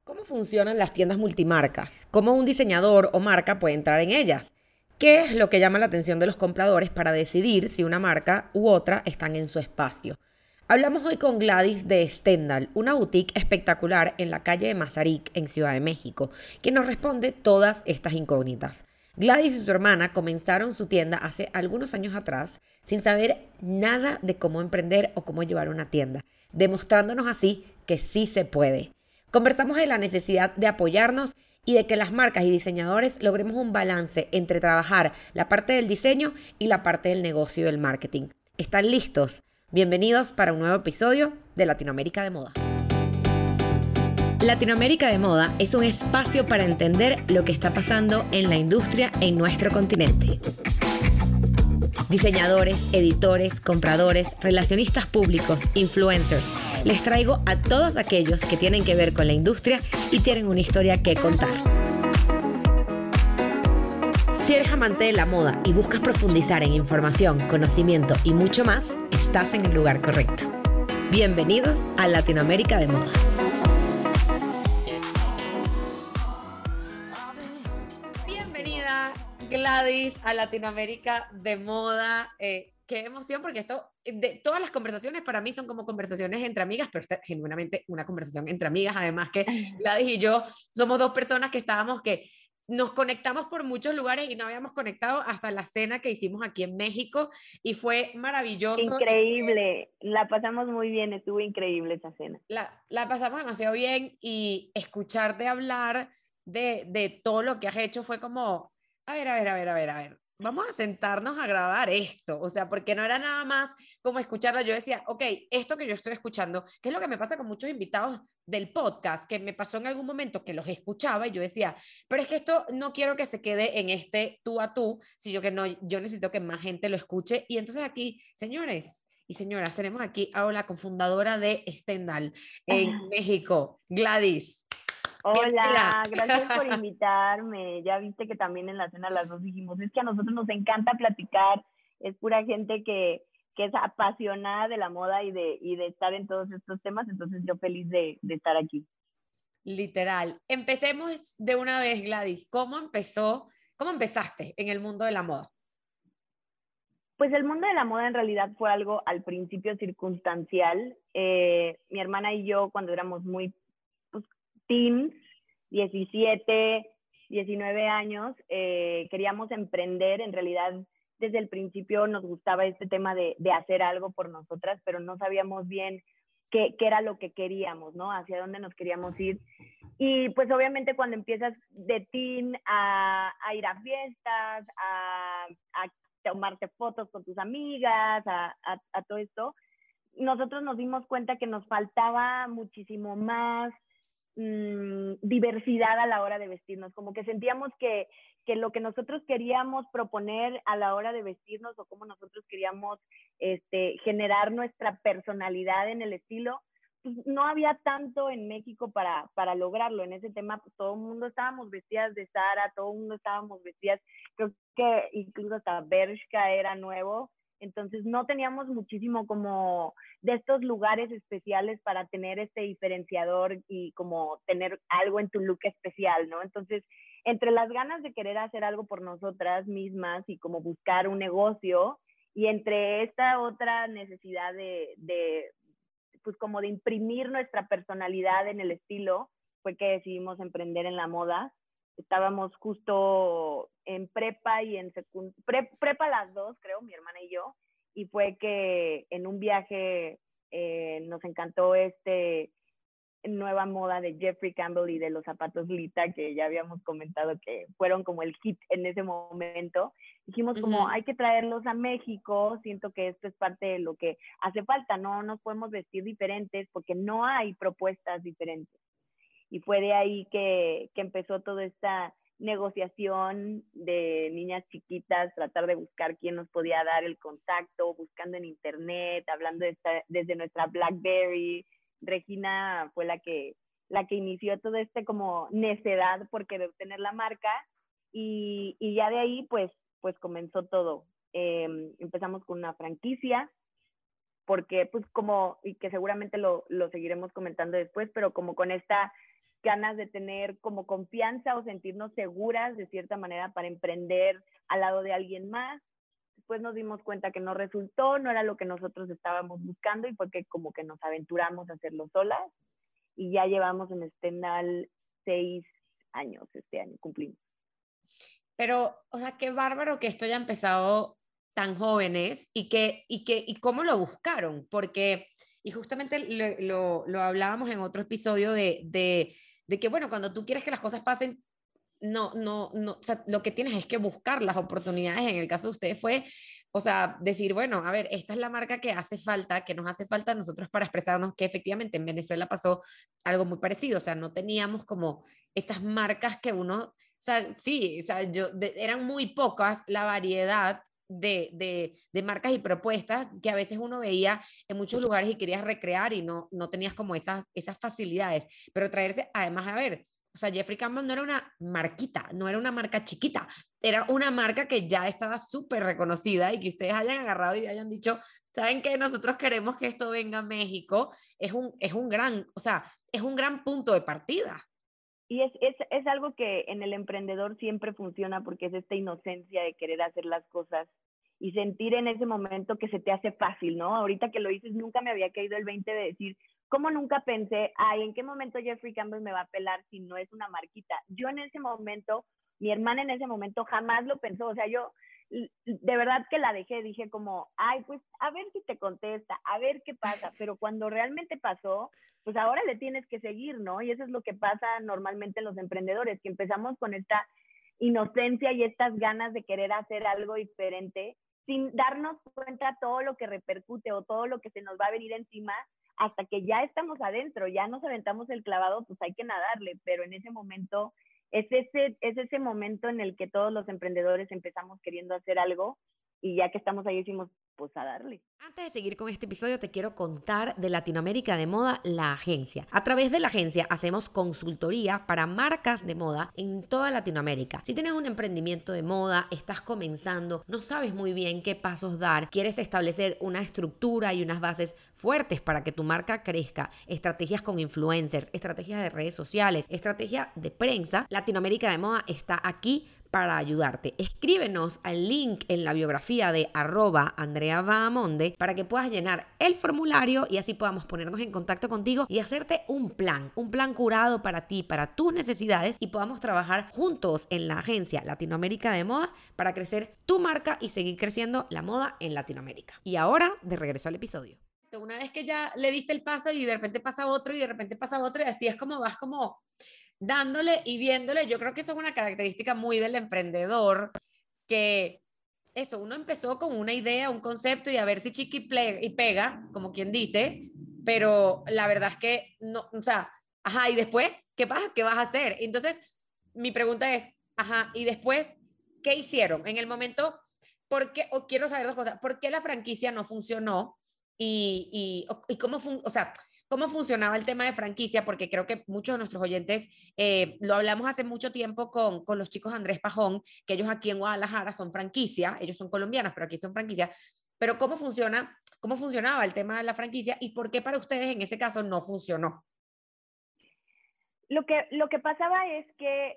¿Cómo funcionan las tiendas multimarcas? ¿Cómo un diseñador o marca puede entrar en ellas? ¿Qué es lo que llama la atención de los compradores para decidir si una marca u otra están en su espacio? Hablamos hoy con Gladys de Stendhal, una boutique espectacular en la calle de Mazarik, en Ciudad de México, que nos responde todas estas incógnitas. Gladys y su hermana comenzaron su tienda hace algunos años atrás sin saber nada de cómo emprender o cómo llevar una tienda, demostrándonos así que sí se puede. Conversamos de la necesidad de apoyarnos y de que las marcas y diseñadores logremos un balance entre trabajar la parte del diseño y la parte del negocio y del marketing. ¿Están listos? Bienvenidos para un nuevo episodio de Latinoamérica de Moda. Latinoamérica de Moda es un espacio para entender lo que está pasando en la industria en nuestro continente. Diseñadores, editores, compradores, relacionistas públicos, influencers. Les traigo a todos aquellos que tienen que ver con la industria y tienen una historia que contar. Si eres amante de la moda y buscas profundizar en información, conocimiento y mucho más, estás en el lugar correcto. Bienvenidos a Latinoamérica de Moda. Bienvenida, Gladys, a Latinoamérica de Moda. Qué emoción, porque todas las conversaciones para mí son como conversaciones entre amigas, pero esta es genuinamente una conversación entre amigas. Además que Gladys y yo somos dos personas que nos conectamos por muchos lugares y no habíamos conectado hasta la cena que hicimos aquí en México y fue maravilloso. Increíble, la pasamos muy bien, estuvo increíble esa cena. La pasamos demasiado bien y escucharte hablar de todo lo que has hecho fue como, a ver, vamos a sentarnos a grabar esto, o sea, porque no era nada más como escucharla, yo decía, ok, esto que yo estoy escuchando, que es lo que me pasa con muchos invitados del podcast, que me pasó en algún momento que los escuchaba y yo decía, pero es que esto no quiero que se quede en este tú a tú, sino que no, yo necesito que más gente lo escuche y entonces aquí, señores y señoras, tenemos aquí a la cofundadora de Stendhal en México, Gladys. Bienvenida. Hola, gracias por invitarme. Ya viste que también en la cena las dos dijimos, es que a nosotros nos encanta platicar, es pura gente que es apasionada de la moda y de estar en todos estos temas, entonces yo feliz de estar aquí. Literal. Empecemos de una vez, Gladys. ¿Cómo empezaste en el mundo de la moda? Pues el mundo de la moda en realidad fue algo al principio circunstancial. Mi hermana y yo cuando éramos muy pues, teens, 17, 19 años, queríamos emprender. En realidad, desde el principio nos gustaba este tema de hacer algo por nosotras, pero no sabíamos bien qué era lo que queríamos, ¿no? Hacia dónde nos queríamos ir. Y pues obviamente cuando empiezas de teen a ir a fiestas, a tomarte fotos con tus amigas, a todo esto, nosotros nos dimos cuenta que nos faltaba muchísimo más diversidad a la hora de vestirnos, como que sentíamos que lo que nosotros queríamos proponer a la hora de vestirnos o cómo nosotros queríamos generar nuestra personalidad en el estilo, pues no había tanto en México para lograrlo. En ese tema, pues, todo el mundo estábamos vestidas de Zara, todo el mundo estábamos vestidas, creo que incluso hasta Bershka era nuevo, entonces no teníamos muchísimo como de estos lugares especiales para tener este diferenciador y como tener algo en tu look especial, ¿no? Entonces, entre las ganas de querer hacer algo por nosotras mismas y como buscar un negocio, y entre esta otra necesidad pues como de imprimir nuestra personalidad en el estilo, fue que decidimos emprender en la moda. Estábamos justo en prepa y en prepa las dos, creo, mi hermana y yo, y fue que en un viaje nos encantó nueva moda de Jeffrey Campbell y de los zapatos Lita, que ya habíamos comentado que fueron como el hit en ese momento. Dijimos como Ujú. hay que traerlos a México, siento que esto es parte de lo que hace falta, no nos podemos vestir diferentes porque no hay propuestas diferentes. Y fue de ahí que empezó toda esta negociación de niñas chiquitas, tratar de buscar quién nos podía dar el contacto, buscando en internet, hablando desde nuestra BlackBerry. Regina fue la que inició todo como necedad por querer tener la marca y ya de ahí pues comenzó todo. Empezamos con una franquicia porque pues como, y que seguramente lo seguiremos comentando después, pero como con esta ganas de tener como confianza o sentirnos seguras de cierta manera para emprender al lado de alguien más. Después nos dimos cuenta que no resultó, no era lo que nosotros estábamos buscando y fue que como que nos aventuramos a hacerlo solas y ya llevamos en Stendhal 6 años, este año cumplimos. Pero, o sea, qué bárbaro que esto haya empezado tan jóvenes y cómo lo buscaron, porque, y justamente lo hablábamos en otro episodio de que, bueno, cuando tú quieres que las cosas pasen, no, o sea, lo que tienes es que buscar las oportunidades. En el caso de ustedes fue, o sea, decir, bueno, a ver, esta es la marca que hace falta, que nos hace falta a nosotros para expresarnos, que efectivamente en Venezuela pasó algo muy parecido, o sea, no teníamos como esas marcas que uno, o sea, sí, o sea, eran muy pocas la variedad de marcas y propuestas que a veces uno veía en muchos lugares y querías recrear y no tenías como esas facilidades, pero traerse, además, a ver, o sea, Jeffrey Campbell no era una marquita, no era una marca chiquita, era una marca que ya estaba súper reconocida y que ustedes hayan agarrado y hayan dicho, ¿saben qué? Nosotros queremos que esto venga a México. Es un gran, o sea, es un gran punto de partida. Y es algo que en el emprendedor siempre funciona porque es esta inocencia de querer hacer las cosas y sentir en ese momento que se te hace fácil, ¿no? Ahorita que lo dices, nunca me había caído el 20 de decir, ¿cómo nunca pensé, ay, ¿en qué momento Jeffrey Campbell me va a pelar si no es una marquita? Yo en ese momento, mi hermana en ese momento jamás lo pensó, o sea, yo de verdad que la dejé, dije como, ay, pues a ver si te contesta, a ver qué pasa, pero cuando realmente pasó, pues ahora le tienes que seguir, ¿no? Y eso es lo que pasa normalmente en los emprendedores, que empezamos con esta inocencia y estas ganas de querer hacer algo diferente sin darnos cuenta todo lo que repercute o todo lo que se nos va a venir encima hasta que ya estamos adentro, ya nos aventamos el clavado, pues hay que nadarle, pero en ese momento es ese momento en el que todos los emprendedores empezamos queriendo hacer algo y ya que estamos ahí decimos, pues a darle. Antes de seguir con este episodio, te quiero contar de Latinoamérica de Moda, la agencia. A través de la agencia hacemos consultoría para marcas de moda en toda Latinoamérica. Si tienes un emprendimiento de moda, estás comenzando, no sabes muy bien qué pasos dar, quieres establecer una estructura y unas bases fuertes para que tu marca crezca, estrategias con influencers, estrategias de redes sociales, estrategia de prensa, Latinoamérica de Moda está aquí para ayudarte. Escríbenos al link en la biografía de @AndreaBahamonde para que puedas llenar el formulario y así podamos ponernos en contacto contigo y hacerte un plan curado para ti, para tus necesidades y podamos trabajar juntos en la agencia Latinoamérica de Moda para crecer tu marca y seguir creciendo la moda en Latinoamérica. Y ahora, de regreso al episodio. Una vez que ya le diste el paso y de repente pasa otro y de repente pasa otro y así es como vas como dándole y viéndole. Yo creo que eso es una característica muy del emprendedor, que eso, uno empezó con una idea, un concepto y a ver si chiqui y pega, como quien dice, pero la verdad es que no, o sea, ajá, y después, ¿qué pasa? ¿Qué vas a hacer? Entonces, mi pregunta es, ajá, y después, ¿qué hicieron? En el momento, ¿por qué? O quiero saber dos cosas, ¿por qué la franquicia no funcionó? Y cómo, o sea, cómo funcionaba el tema de franquicia, porque creo que muchos de nuestros oyentes lo hablamos hace mucho tiempo con los chicos de Andrés Pajón, que ellos aquí en Guadalajara son franquicia, ellos son colombianos, pero aquí son franquicia. Pero cómo funcionaba el tema de la franquicia y por qué para ustedes en ese caso no funcionó? Lo que pasaba es que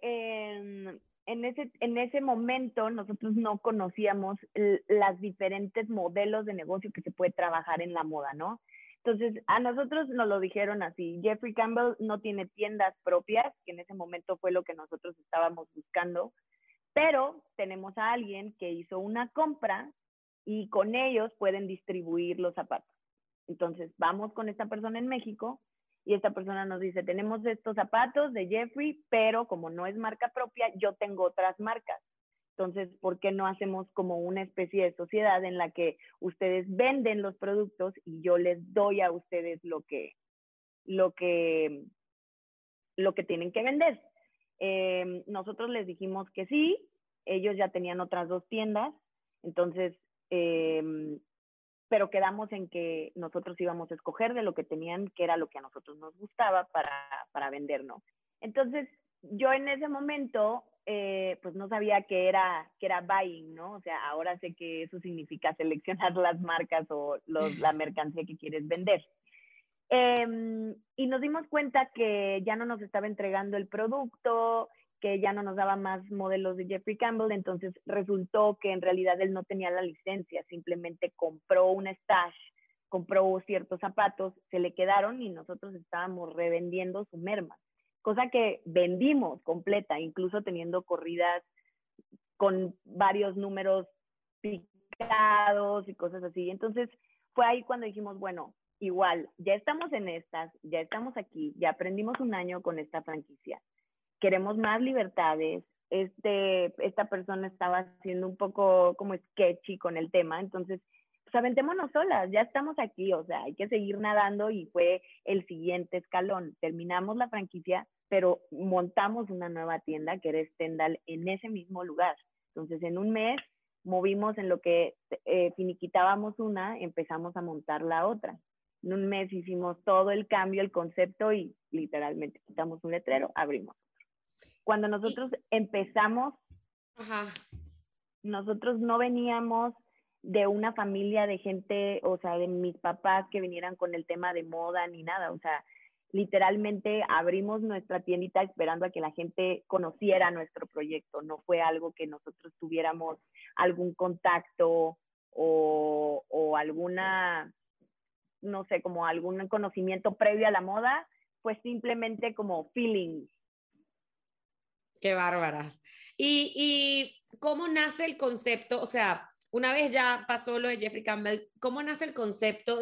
en ese momento nosotros no conocíamos las diferentes modelos de negocio que se puede trabajar en la moda, ¿no? Entonces, a nosotros nos lo dijeron así, Jeffrey Campbell no tiene tiendas propias, que en ese momento fue lo que nosotros estábamos buscando, pero tenemos a alguien que hizo una compra y con ellos pueden distribuir los zapatos. Entonces, vamos con esta persona en México y esta persona nos dice, tenemos estos zapatos de Jeffrey, pero como no es marca propia, yo tengo otras marcas. Entonces, ¿por qué no hacemos como una especie de sociedad en la que ustedes venden los productos y yo les doy a ustedes lo que, lo que tienen que vender? Nosotros les dijimos que sí, ellos ya tenían otras 2 tiendas, entonces, pero quedamos en que nosotros íbamos a escoger de lo que tenían, que era lo que a nosotros nos gustaba para vender, ¿no? Entonces, yo en ese momento, pues no sabía que era buying, ¿no? O sea, ahora sé que eso significa seleccionar las marcas o la mercancía que quieres vender. Y nos dimos cuenta que ya no nos estaba entregando el producto, que ya no nos daba más modelos de Jeffrey Campbell, entonces resultó que en realidad él no tenía la licencia, simplemente compró un stash, compró ciertos zapatos, se le quedaron y nosotros estábamos revendiendo su merma, cosa que vendimos completa, incluso teniendo corridas con varios números picados y cosas así. Entonces fue ahí cuando dijimos, bueno, igual, ya estamos en estas, ya estamos aquí, ya aprendimos un año con esta franquicia, queremos más libertades. Esta persona estaba haciendo un poco como sketchy con el tema, entonces pues aventémonos solas, ya estamos aquí, o sea, hay que seguir nadando y fue el siguiente escalón. Terminamos la franquicia, pero montamos una nueva tienda que era Stendhal en ese mismo lugar. Entonces, en un mes movimos en lo que finiquitábamos una, empezamos a montar la otra. En un mes hicimos todo el cambio, el concepto y literalmente quitamos un letrero, abrimos. Cuando Y, nosotros empezamos, ajá. nosotros no veníamos de una familia de gente, o sea, de mis papás que vinieran con el tema de moda ni nada, o sea, literalmente abrimos nuestra tiendita esperando a que la gente conociera nuestro proyecto, no fue algo que nosotros tuviéramos algún contacto o alguna, no sé, como algún conocimiento previo a la moda, pues simplemente como feeling. Qué bárbaras. ¿Y cómo nace el concepto? O sea, una vez ya pasó lo de Jeffrey Campbell, ¿cómo nace el concepto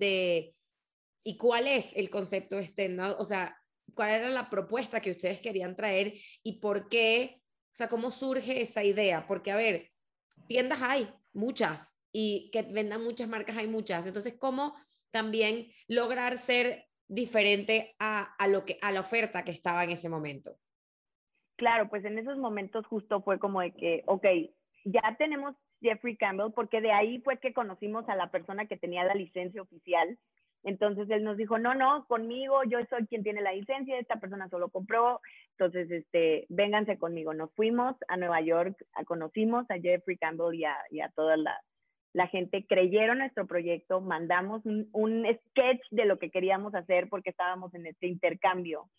y cuál es el concepto de stand-up? O sea, ¿cuál era la propuesta que ustedes querían traer y por qué? O sea, ¿cómo surge esa idea? Porque, a ver, tiendas hay muchas y que vendan muchas marcas hay muchas. Entonces, ¿cómo también lograr ser diferente a la oferta que estaba en ese momento? Claro, pues en esos momentos justo fue como de que, ok, ya tenemos Jeffrey Campbell, porque de ahí fue que conocimos a la persona que tenía la licencia oficial. Entonces él nos dijo, no, no, conmigo, yo soy quien tiene la licencia, esta persona solo compró, entonces, vénganse conmigo. Nos fuimos a Nueva York, conocimos a Jeffrey Campbell y a toda la gente, creyeron nuestro proyecto, mandamos un sketch de lo que queríamos hacer porque estábamos en este intercambio.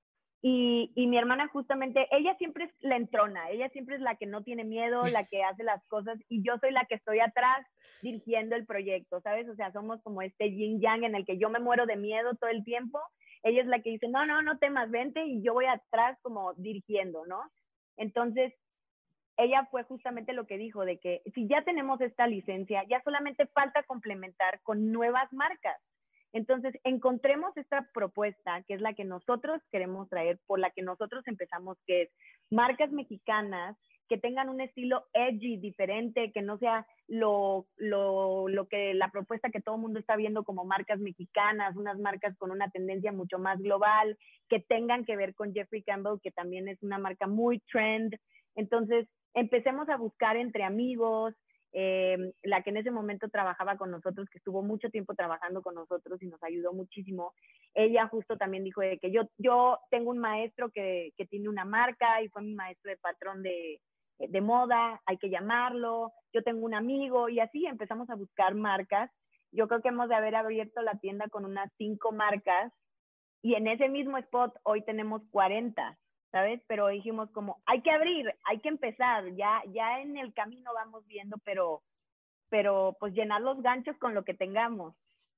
Y mi hermana justamente, ella siempre es la entrona, ella siempre es la que no tiene miedo, la que hace las cosas y yo soy la que estoy atrás dirigiendo el proyecto, ¿sabes? O sea, somos como este yin yang en el que yo me muero de miedo todo el tiempo, ella es la que dice, no, no, no temas, vente y yo voy atrás como dirigiendo, ¿no? Entonces, ella fue justamente lo que dijo, de que si ya tenemos esta licencia, ya solamente falta complementar con nuevas marcas. Entonces, encontremos esta propuesta, que es la que nosotros queremos traer, por la que nosotros empezamos, que es marcas mexicanas que tengan un estilo edgy, diferente, que no sea lo que la propuesta que todo el mundo está viendo como marcas mexicanas, unas marcas con una tendencia mucho más global, que tengan que ver con Jeffrey Campbell, que también es una marca muy trend. Entonces, empecemos a buscar entre amigos, la que en ese momento trabajaba con nosotros, que estuvo mucho tiempo trabajando con nosotros y nos ayudó muchísimo, ella justo también dijo de que yo tengo un maestro que tiene una marca y fue mi maestro de patrón de moda, hay que llamarlo, yo tengo un amigo y así empezamos a buscar marcas. Yo creo que hemos de haber abierto la tienda con unas 5 marcas y en ese mismo spot hoy tenemos 40, ¿sabes? Pero dijimos como, hay que abrir, hay que empezar, ya en el camino vamos viendo, pero pues llenar los ganchos con lo que tengamos.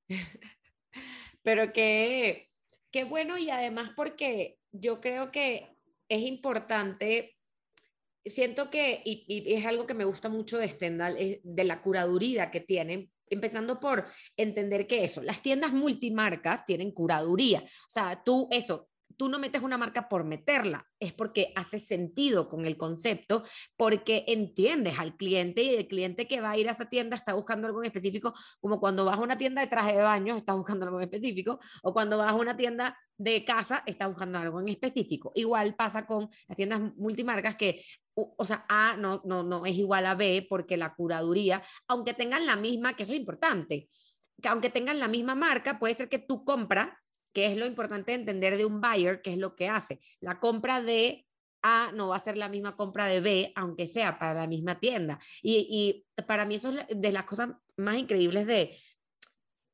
Pero qué bueno y además porque yo creo que es importante, siento que, y es algo que me gusta mucho de Stendhal, es de la curaduría que tienen, empezando por entender que eso, las tiendas multimarcas tienen curaduría, o sea, tú no metes una marca por meterla, es porque hace sentido con el concepto, porque entiendes al cliente y el cliente que va a ir a esa tienda está buscando algo en específico, como cuando vas a una tienda de traje de baño, estás buscando algo en específico, o cuando vas a una tienda de casa, estás buscando algo en específico. Igual pasa con las tiendas multimarcas que o sea, A no es igual a B porque la curaduría, aunque tengan la misma, que eso es importante, que aunque tengan la misma marca, puede ser que tu compra, que es lo importante de entender de un buyer, que es lo que hace, la compra de A no va a ser la misma compra de B, aunque sea para la misma tienda. Y para mí eso es de las cosas más increíbles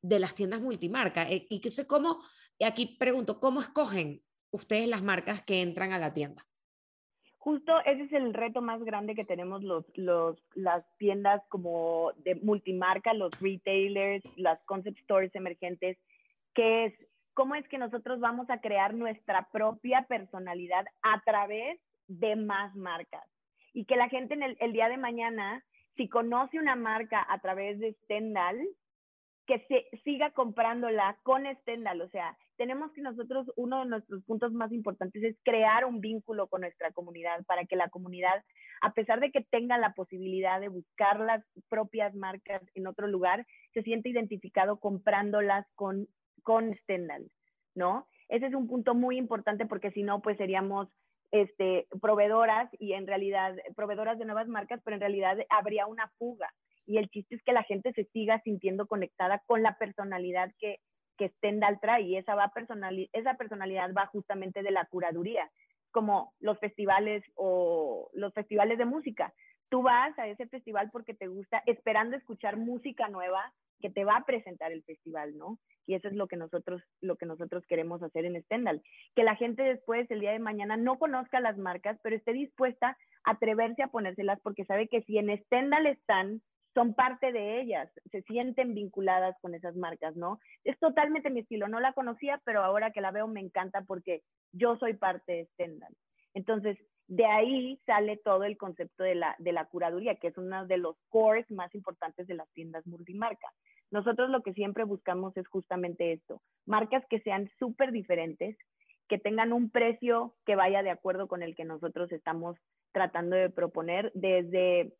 de las tiendas multimarca. Y que sé cómo, y aquí pregunto, ¿cómo escogen ustedes las marcas que entran a la tienda? Justo ese es el reto más grande que tenemos las tiendas como de multimarca, los retailers, las concept stores emergentes, que es cómo es que nosotros vamos a crear nuestra propia personalidad a través de más marcas. Y que la gente en el día de mañana, si conoce una marca a través de Stendhal, que se siga comprándola con Stendhal. O sea, tenemos que nosotros, uno de nuestros puntos más importantes es crear un vínculo con nuestra comunidad para que la comunidad, a pesar de que tenga la posibilidad de buscar las propias marcas en otro lugar, se siente identificado comprándolas con Stendhal, ¿no? Ese es un punto muy importante porque si no, pues seríamos proveedoras y en realidad proveedoras de nuevas marcas, pero en realidad habría una fuga. Y el chiste es que la gente se siga sintiendo conectada con la personalidad que Stendhal trae, y esa personalidad va justamente de la curaduría, como los festivales o los festivales de música. Tú vas a ese festival porque te gusta, esperando escuchar música nueva que te va a presentar el festival, ¿no? Y eso es lo que nosotros queremos hacer en Stendhal. Que la gente después, el día de mañana, no conozca las marcas, pero esté dispuesta a atreverse a ponérselas porque sabe que si en Stendhal están, son parte de ellas, se sienten vinculadas con esas marcas, ¿no? Es totalmente mi estilo, no la conocía, pero ahora que la veo me encanta porque yo soy parte de Stendhal. Entonces, de ahí sale todo el concepto de la curaduría, que es uno de los cores más importantes de las tiendas multimarca. Nosotros lo que siempre buscamos es justamente esto, marcas que sean súper diferentes, que tengan un precio que vaya de acuerdo con el que nosotros estamos tratando de proponer, desde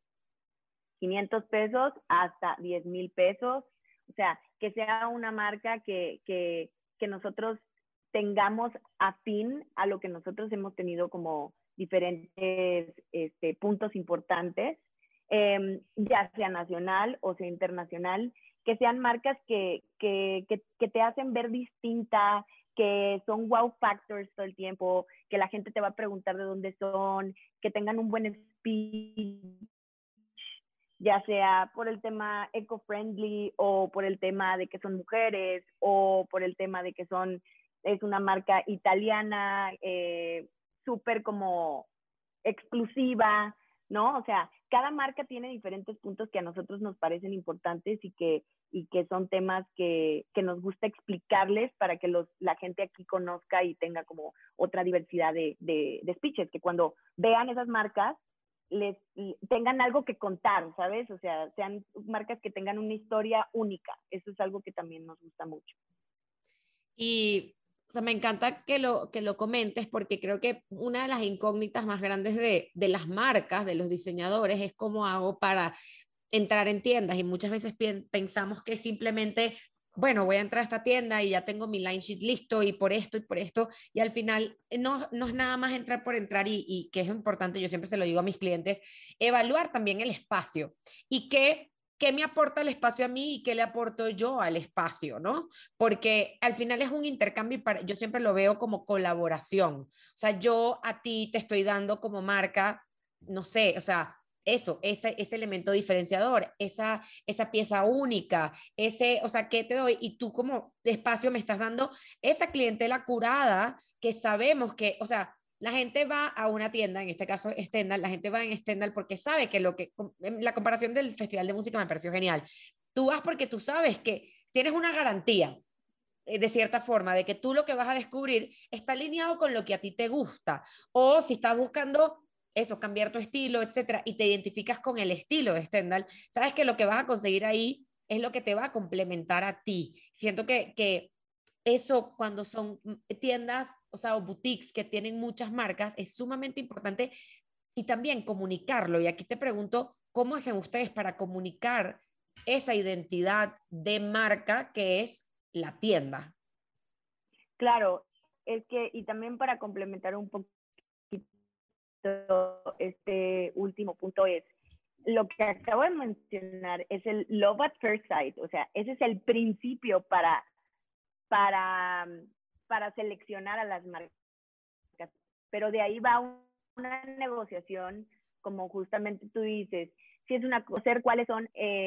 500 pesos hasta 10,000 pesos. O sea, que sea una marca que nosotros tengamos afín a lo que nosotros hemos tenido como diferentes puntos importantes, ya sea nacional o sea internacional, que sean marcas que te hacen ver distinta, que son wow factors todo el tiempo, que la gente te va a preguntar de dónde son, que tengan un buen speech, ya sea por el tema eco-friendly o por el tema de que son mujeres o por el tema de que es una marca italiana, súper como exclusiva, ¿no? O sea, cada marca tiene diferentes puntos que a nosotros nos parecen importantes y que son temas que nos gusta explicarles para que la gente aquí conozca y tenga como otra diversidad de speeches, que cuando vean esas marcas les tengan algo que contar, ¿sabes? O sea, sean marcas que tengan una historia única. Eso es algo que también nos gusta mucho. Y, o sea, me encanta que lo comentes porque creo que una de las incógnitas más grandes de las marcas, de los diseñadores, es cómo hago para entrar en tiendas y muchas veces pensamos que simplemente, bueno, voy a entrar a esta tienda y ya tengo mi line sheet listo y por esto, y al final no es nada más entrar por entrar y que es importante, yo siempre se lo digo a mis clientes, evaluar también el espacio y qué me aporta el espacio a mí y qué le aporto yo al espacio, ¿no? Porque al final es un intercambio y yo siempre lo veo como colaboración. O sea, yo a ti te estoy dando como marca, no sé, o sea, eso, ese elemento diferenciador, esa pieza única, o sea, ¿qué te doy? Y tú como espacio me estás dando esa clientela curada que sabemos que, o sea, la gente va a una tienda, en este caso Stendhal, la gente va en Stendhal porque sabe que la comparación del Festival de Música me pareció genial. Tú vas porque tú sabes que tienes una garantía, de cierta forma, de que tú lo que vas a descubrir está alineado con lo que a ti te gusta. O si estás buscando eso, cambiar tu estilo, etcétera, y te identificas con el estilo de Stendhal, sabes que lo que vas a conseguir ahí es lo que te va a complementar a ti. Siento que eso cuando son tiendas, o sea, o boutiques que tienen muchas marcas, es sumamente importante y también comunicarlo. Y aquí te pregunto, ¿cómo hacen ustedes para comunicar esa identidad de marca que es la tienda? Claro, es que, y también para complementar un poquito este último punto es, lo que acabo de mencionar es el love at first sight, o sea, ese es el principio para, para seleccionar a las marcas, pero de ahí va una negociación, como justamente tú dices, si es una cosa, cuáles son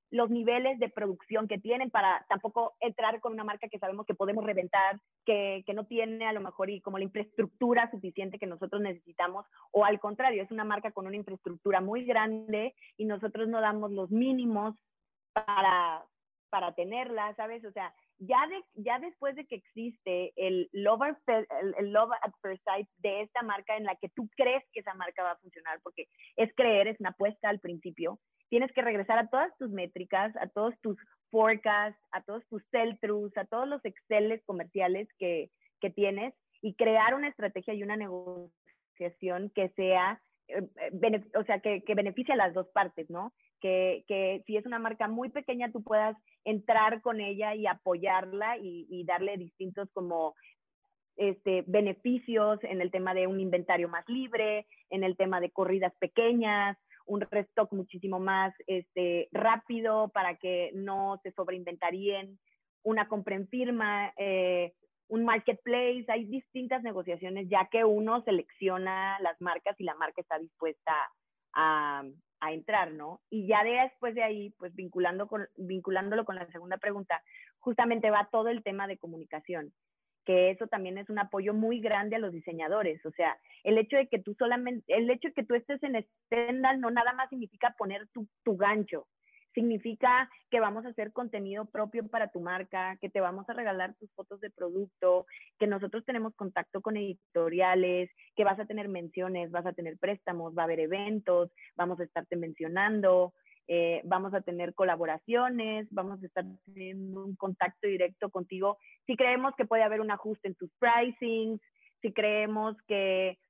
los niveles de producción que tienen para tampoco entrar con una marca que sabemos que podemos reventar, que no tiene a lo mejor y como la infraestructura suficiente que nosotros necesitamos, o al contrario, es una marca con una infraestructura muy grande y nosotros no damos los mínimos para tenerla, ¿sabes? O sea, ya después de que existe el love at first sight de esta marca en la que tú crees que esa marca va a funcionar, porque es creer, es una apuesta al principio, tienes que regresar a todas tus métricas, a todos tus forecasts, a todos tus sell-throughs, a todos los Exceles comerciales que tienes y crear una estrategia y una negociación que sea, o sea, que beneficie a las dos partes, ¿no? Que si es una marca muy pequeña, tú puedas entrar con ella y apoyarla y darle distintos como beneficios en el tema de un inventario más libre, en el tema de corridas pequeñas, un restock muchísimo más rápido para que no se sobreinventaríen, una compra en firma, un marketplace. Hay distintas negociaciones ya que uno selecciona las marcas y la marca está dispuesta a, a entrar, ¿no? Y ya después de ahí, pues vinculándolo con la segunda pregunta, justamente va todo el tema de comunicación, que eso también es un apoyo muy grande a los diseñadores. O sea, el hecho de que tú estés en Stendhal no nada más significa poner tu gancho, significa que vamos a hacer contenido propio para tu marca, que te vamos a regalar tus fotos de producto, que nosotros tenemos contacto con editoriales, que vas a tener menciones, vas a tener préstamos, va a haber eventos, vamos a estarte mencionando, vamos a tener colaboraciones, vamos a estar teniendo un contacto directo contigo. Si creemos que puede haber un ajuste en tus pricings, si creemos que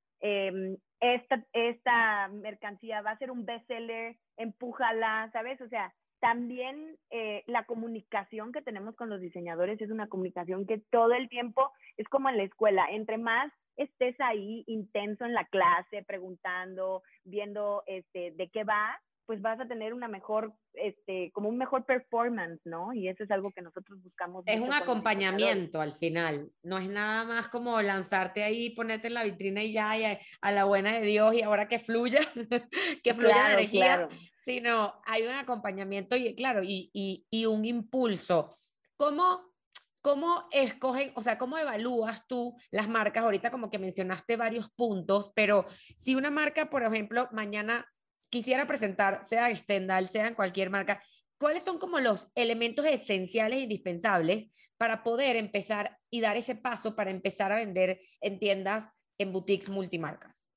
esta mercancía va a ser un bestseller, empújala, ¿sabes? O sea, también la comunicación que tenemos con los diseñadores es una comunicación que todo el tiempo es como en la escuela. Entre más estés ahí intenso en la clase, preguntando, viendo de qué va, pues vas a tener una mejor, como un mejor performance, ¿no? Y eso es algo que nosotros buscamos Es un mucho con los diseñadores. acompañamiento al final, no es nada más como lanzarte ahí, ponerte en la vitrina y ya, y a la buena de Dios y ahora que fluya, que fluya la Claro, energía, claro. sino hay un acompañamiento y claro, y un impulso. ¿Cómo, cómo escogen, o sea, cómo evalúas tú las marcas? Ahorita como que mencionaste varios puntos, pero si una marca, por ejemplo, mañana quisiera presentar, sea Stendhal, sea en cualquier marca, ¿cuáles son como los elementos esenciales e indispensables para poder empezar y dar ese paso para empezar a vender en tiendas, en boutiques multimarcas?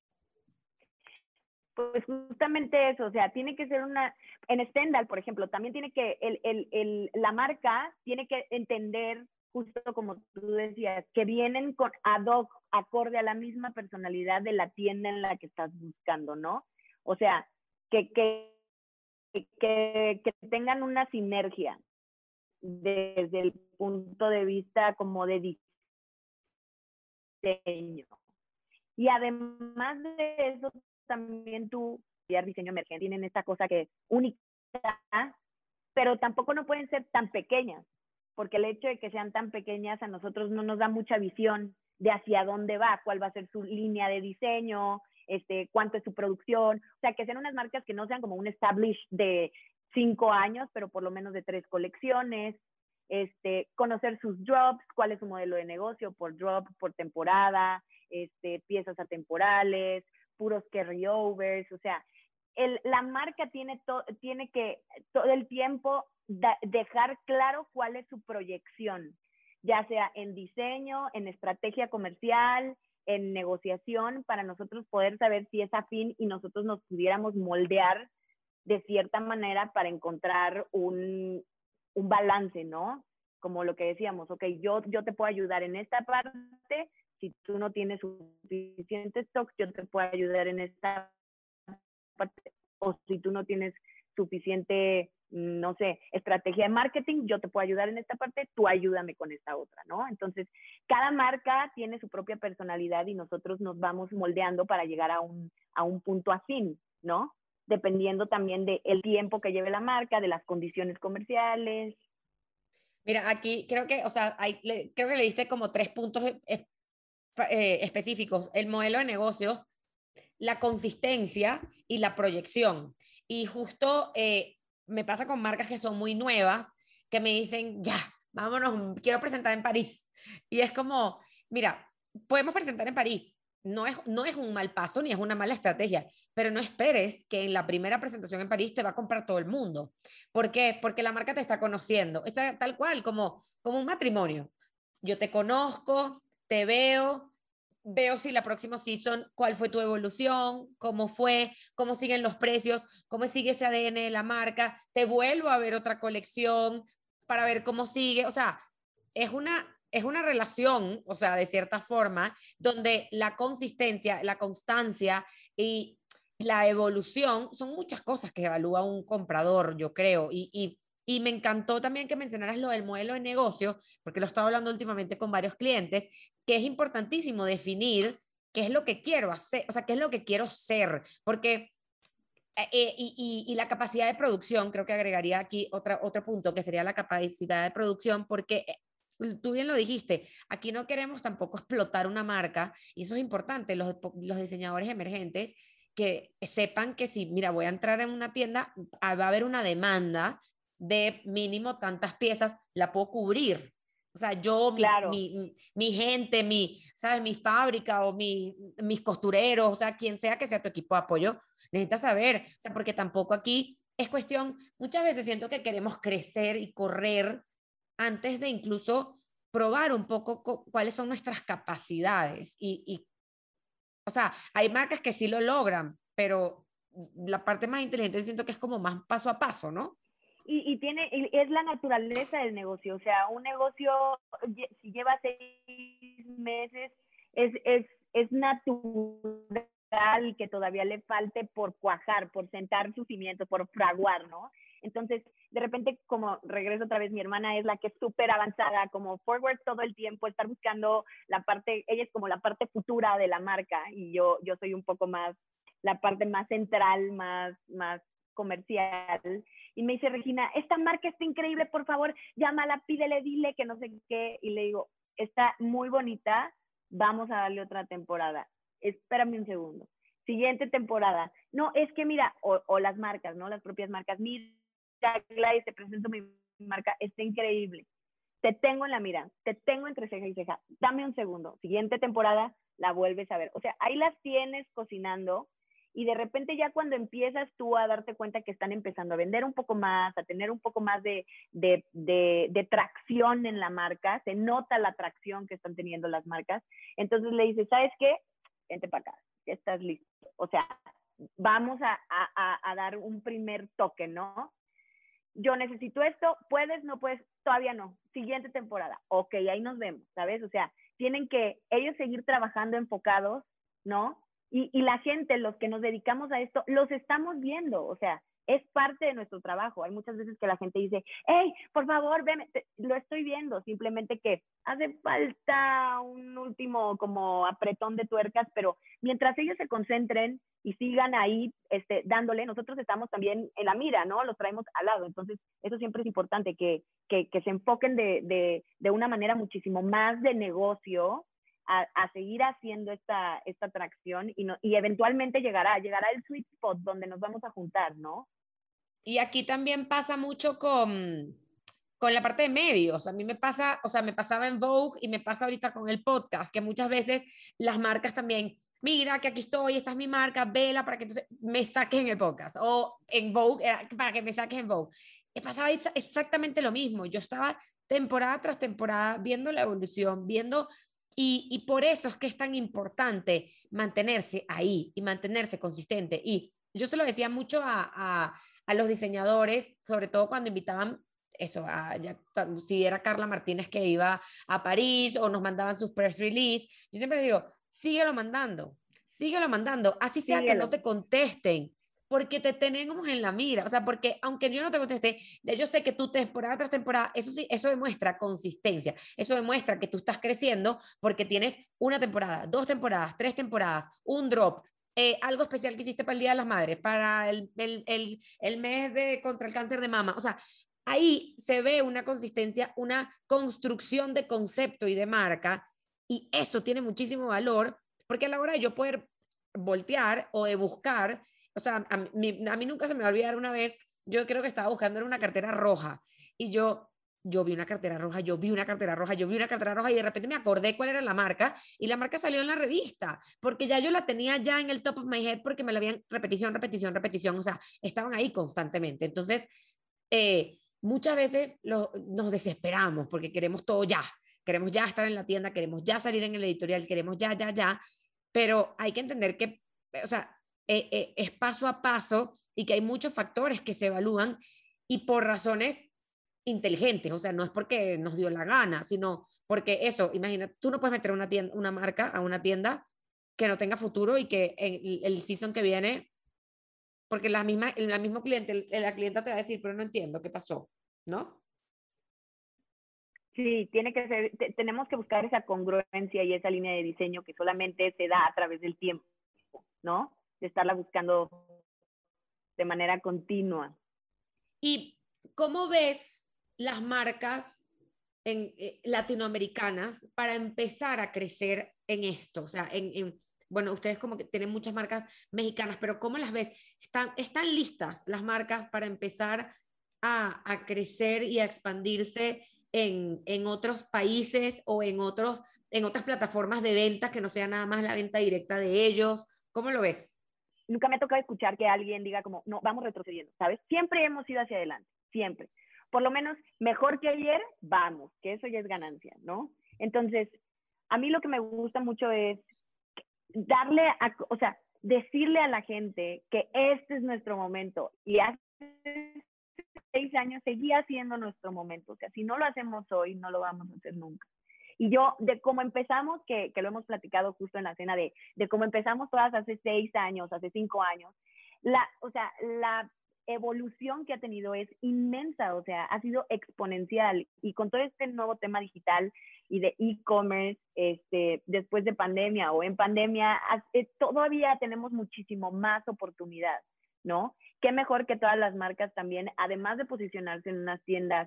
Pues justamente eso, o sea, tiene que ser en Stendhal, por ejemplo, también tiene que, la marca tiene que entender, justo como tú decías, que vienen con ad hoc, acorde a la misma personalidad de la tienda en la que estás buscando, ¿no? O sea, que tengan una sinergia desde el punto de vista como de diseño. Y además de eso, también tú, diseño emergente, tienen esta cosa que es única, pero tampoco no pueden ser tan pequeñas, porque el hecho de que sean tan pequeñas a nosotros no nos da mucha visión de hacia dónde va, cuál va a ser su línea de diseño, cuánto es su producción. O sea, que sean unas marcas que no sean como un establish de 5 años, pero por lo menos de 3 colecciones. Conocer sus drops, cuál es su modelo de negocio por drop, por temporada, piezas atemporales, puros carryovers. O sea, la marca tiene que todo el tiempo dejar claro cuál es su proyección, ya sea en diseño, en estrategia comercial, en negociación, para nosotros poder saber si es afín y nosotros nos pudiéramos moldear de cierta manera para encontrar un balance, ¿no? Como lo que decíamos, ok, yo te puedo ayudar en esta parte, si tú no tienes suficiente stock, yo te puedo ayudar en esta parte, o si tú no tienes suficiente, no sé, estrategia de marketing, yo te puedo ayudar en esta parte, tú ayúdame con esta otra, ¿no? Entonces, cada marca tiene su propia personalidad y nosotros nos vamos moldeando para llegar a un punto afín, ¿no? Dependiendo también del tiempo que lleve la marca, de las condiciones comerciales. Mira, aquí creo que, o sea, creo que le diste como tres puntos específicos: el modelo de negocios, la consistencia y la proyección. Y justo me pasa con marcas que son muy nuevas, que me dicen, ya, vámonos, quiero presentar en París. Y es como, mira, podemos presentar en París. No es un mal paso ni es una mala estrategia, pero no esperes que en la primera presentación en París te va a comprar todo el mundo. ¿Por qué? Porque la marca te está conociendo. Es tal cual, como un matrimonio. Yo te conozco, te veo si la próxima season, cuál fue tu evolución, cómo fue, cómo siguen los precios, cómo sigue ese ADN de la marca, te vuelvo a ver otra colección para ver cómo sigue, o sea, es una relación, o sea, de cierta forma, donde la consistencia, la constancia y la evolución son muchas cosas que evalúa un comprador, yo creo, y me encantó también que mencionaras lo del modelo de negocio, porque lo estaba hablando últimamente con varios clientes, que es importantísimo definir qué es lo que quiero hacer, o sea, qué es lo que quiero ser, porque y la capacidad de producción, creo que agregaría aquí otro punto, que sería la capacidad de producción, porque tú bien lo dijiste, aquí no queremos tampoco explotar una marca, y eso es importante, los diseñadores emergentes, que sepan que si, mira, voy a entrar en una tienda, va a haber una demanda de mínimo tantas piezas, la puedo cubrir. O sea, yo, Claro. mi gente, ¿sabes? Mi fábrica o mis costureros, o sea, quien sea que sea tu equipo de apoyo, necesitas saber, o sea, porque tampoco aquí es cuestión, muchas veces siento que queremos crecer y correr antes de incluso probar un poco cuáles son nuestras capacidades. O sea, hay marcas que sí lo logran, pero la parte más inteligente siento que es como más paso a paso, ¿no? Y es la naturaleza del negocio. O sea, un negocio, si lleva 6 meses, es natural que todavía le falte por cuajar, por sentar su cimiento, por fraguar, ¿no? Entonces, de repente, como regreso otra vez, mi hermana es la que es súper avanzada, como forward todo el tiempo, estar buscando la parte, ella es como la parte futura de la marca y yo soy un poco más la parte más central, más comercial. Y me dice, Regina, esta marca está increíble, por favor, llámala, pídele, dile que no sé qué. Y le digo, está muy bonita, vamos a darle otra temporada. Espérame un segundo. Siguiente temporada. No, es que mira, o las marcas, ¿no? Las propias marcas. Mira, Gladys, te presento mi marca, está increíble. Te tengo en la mira, te tengo entre ceja y ceja. Dame un segundo. Siguiente temporada, la vuelves a ver. O sea, ahí las tienes cocinando y de repente ya cuando empiezas tú a darte cuenta que están empezando a vender un poco más, a tener un poco más de tracción en la marca, se nota la tracción que están teniendo las marcas, entonces le dices, ¿sabes qué? Vente para acá, ya estás listo. O sea, vamos a dar un primer toque, ¿no? Yo necesito esto, puedes, no puedes, todavía no, siguiente temporada, ok, ahí nos vemos, ¿sabes? O sea, tienen que ellos seguir trabajando enfocados, ¿no? Y la gente, los que nos dedicamos a esto, los estamos viendo, o sea, es parte de nuestro trabajo. Hay muchas veces que la gente dice, hey, por favor, ven, lo estoy viendo, simplemente que hace falta un último como apretón de tuercas, pero mientras ellos se concentren y sigan ahí dándole, nosotros estamos también en la mira, ¿no? Los traemos al lado. Entonces, eso siempre es importante, que se enfoquen de una manera muchísimo más de negocio a seguir haciendo esta atracción y eventualmente llegará el sweet spot donde nos vamos a juntar, ¿no? Y aquí también pasa mucho con la parte de medios. A mí me pasa, o sea, me pasaba en Vogue y me pasa ahorita con el podcast, que muchas veces las marcas también, mira que aquí estoy, esta es mi marca, vela para que entonces me saques en el podcast. O en Vogue, para que me saques en Vogue. Y pasaba exactamente lo mismo. Yo estaba temporada tras temporada viendo la evolución, viendo... Y por eso es que es tan importante mantenerse ahí y mantenerse consistente. Y yo se lo decía mucho a los diseñadores, sobre todo cuando invitaban eso, si era Carla Martínez que iba a París o nos mandaban sus press release, yo siempre les digo, síguelo mandando, así sea que no Síguelo. te contesten, porque te tenemos en la mira, o sea, porque aunque yo no te conteste, ya yo sé que tú temporada tras temporada, eso sí, eso demuestra consistencia, eso demuestra que tú estás creciendo porque tienes una temporada, dos temporadas, tres temporadas, un drop, algo especial que hiciste para el Día de las Madres, para el mes contra el cáncer de mama. O sea, ahí se ve una consistencia, una construcción de concepto y de marca, y eso tiene muchísimo valor, porque a la hora de yo poder voltear o de buscar, o sea, a mí nunca se me va a olvidar una vez, yo creo que estaba buscando en una cartera roja y yo vi una cartera roja, yo vi una cartera roja, yo vi una cartera roja y de repente me acordé cuál era la marca y la marca salió en la revista, porque ya yo la tenía ya en el top of my head porque me la habían repetición, repetición, repetición, o sea, estaban ahí constantemente. Entonces, muchas veces nos desesperamos porque queremos ya estar en la tienda, queremos ya salir en el editorial, queremos ya, ya, ya, pero hay que entender que, o sea, es paso a paso y que hay muchos factores que se evalúan y por razones inteligentes, o sea, no es porque nos dio la gana, sino porque eso, imagina, tú no puedes meter una tienda, una marca a una tienda que no tenga futuro y que en el season que viene, porque la misma cliente, la clienta te va a decir, pero no entiendo qué pasó, ¿no? Sí, tiene que ser, tenemos que buscar esa congruencia y esa línea de diseño que solamente se da a través del tiempo, ¿no? De estarla buscando de manera continua. ¿Y cómo ves las marcas latinoamericanas para empezar a crecer en esto? O sea, bueno, ustedes como que tienen muchas marcas mexicanas, pero ¿cómo las ves? ¿Están listas las marcas para empezar a crecer y a expandirse en otros países o en otras plataformas de venta que no sea nada más la venta directa de ellos? ¿Cómo lo ves? Nunca me ha tocado escuchar que alguien diga como, no, vamos retrocediendo, ¿sabes? Siempre hemos ido hacia adelante, siempre. Por lo menos mejor que ayer, vamos, que eso ya es ganancia, ¿no? Entonces, a mí lo que me gusta mucho es darle, o sea, decirle a la gente que este es nuestro momento y hace 6 años seguía siendo nuestro momento, o sea, si no lo hacemos hoy, no lo vamos a hacer nunca. Y yo, de cómo empezamos, que lo hemos platicado justo en la cena, de cómo empezamos todas hace 6 años, hace 5 años, o sea, la evolución que ha tenido es inmensa, o sea, ha sido exponencial. Y con todo este nuevo tema digital y de e-commerce, después de pandemia o en pandemia, todavía tenemos muchísimo más oportunidad, ¿no? Qué mejor que todas las marcas también, además de posicionarse en unas tiendas,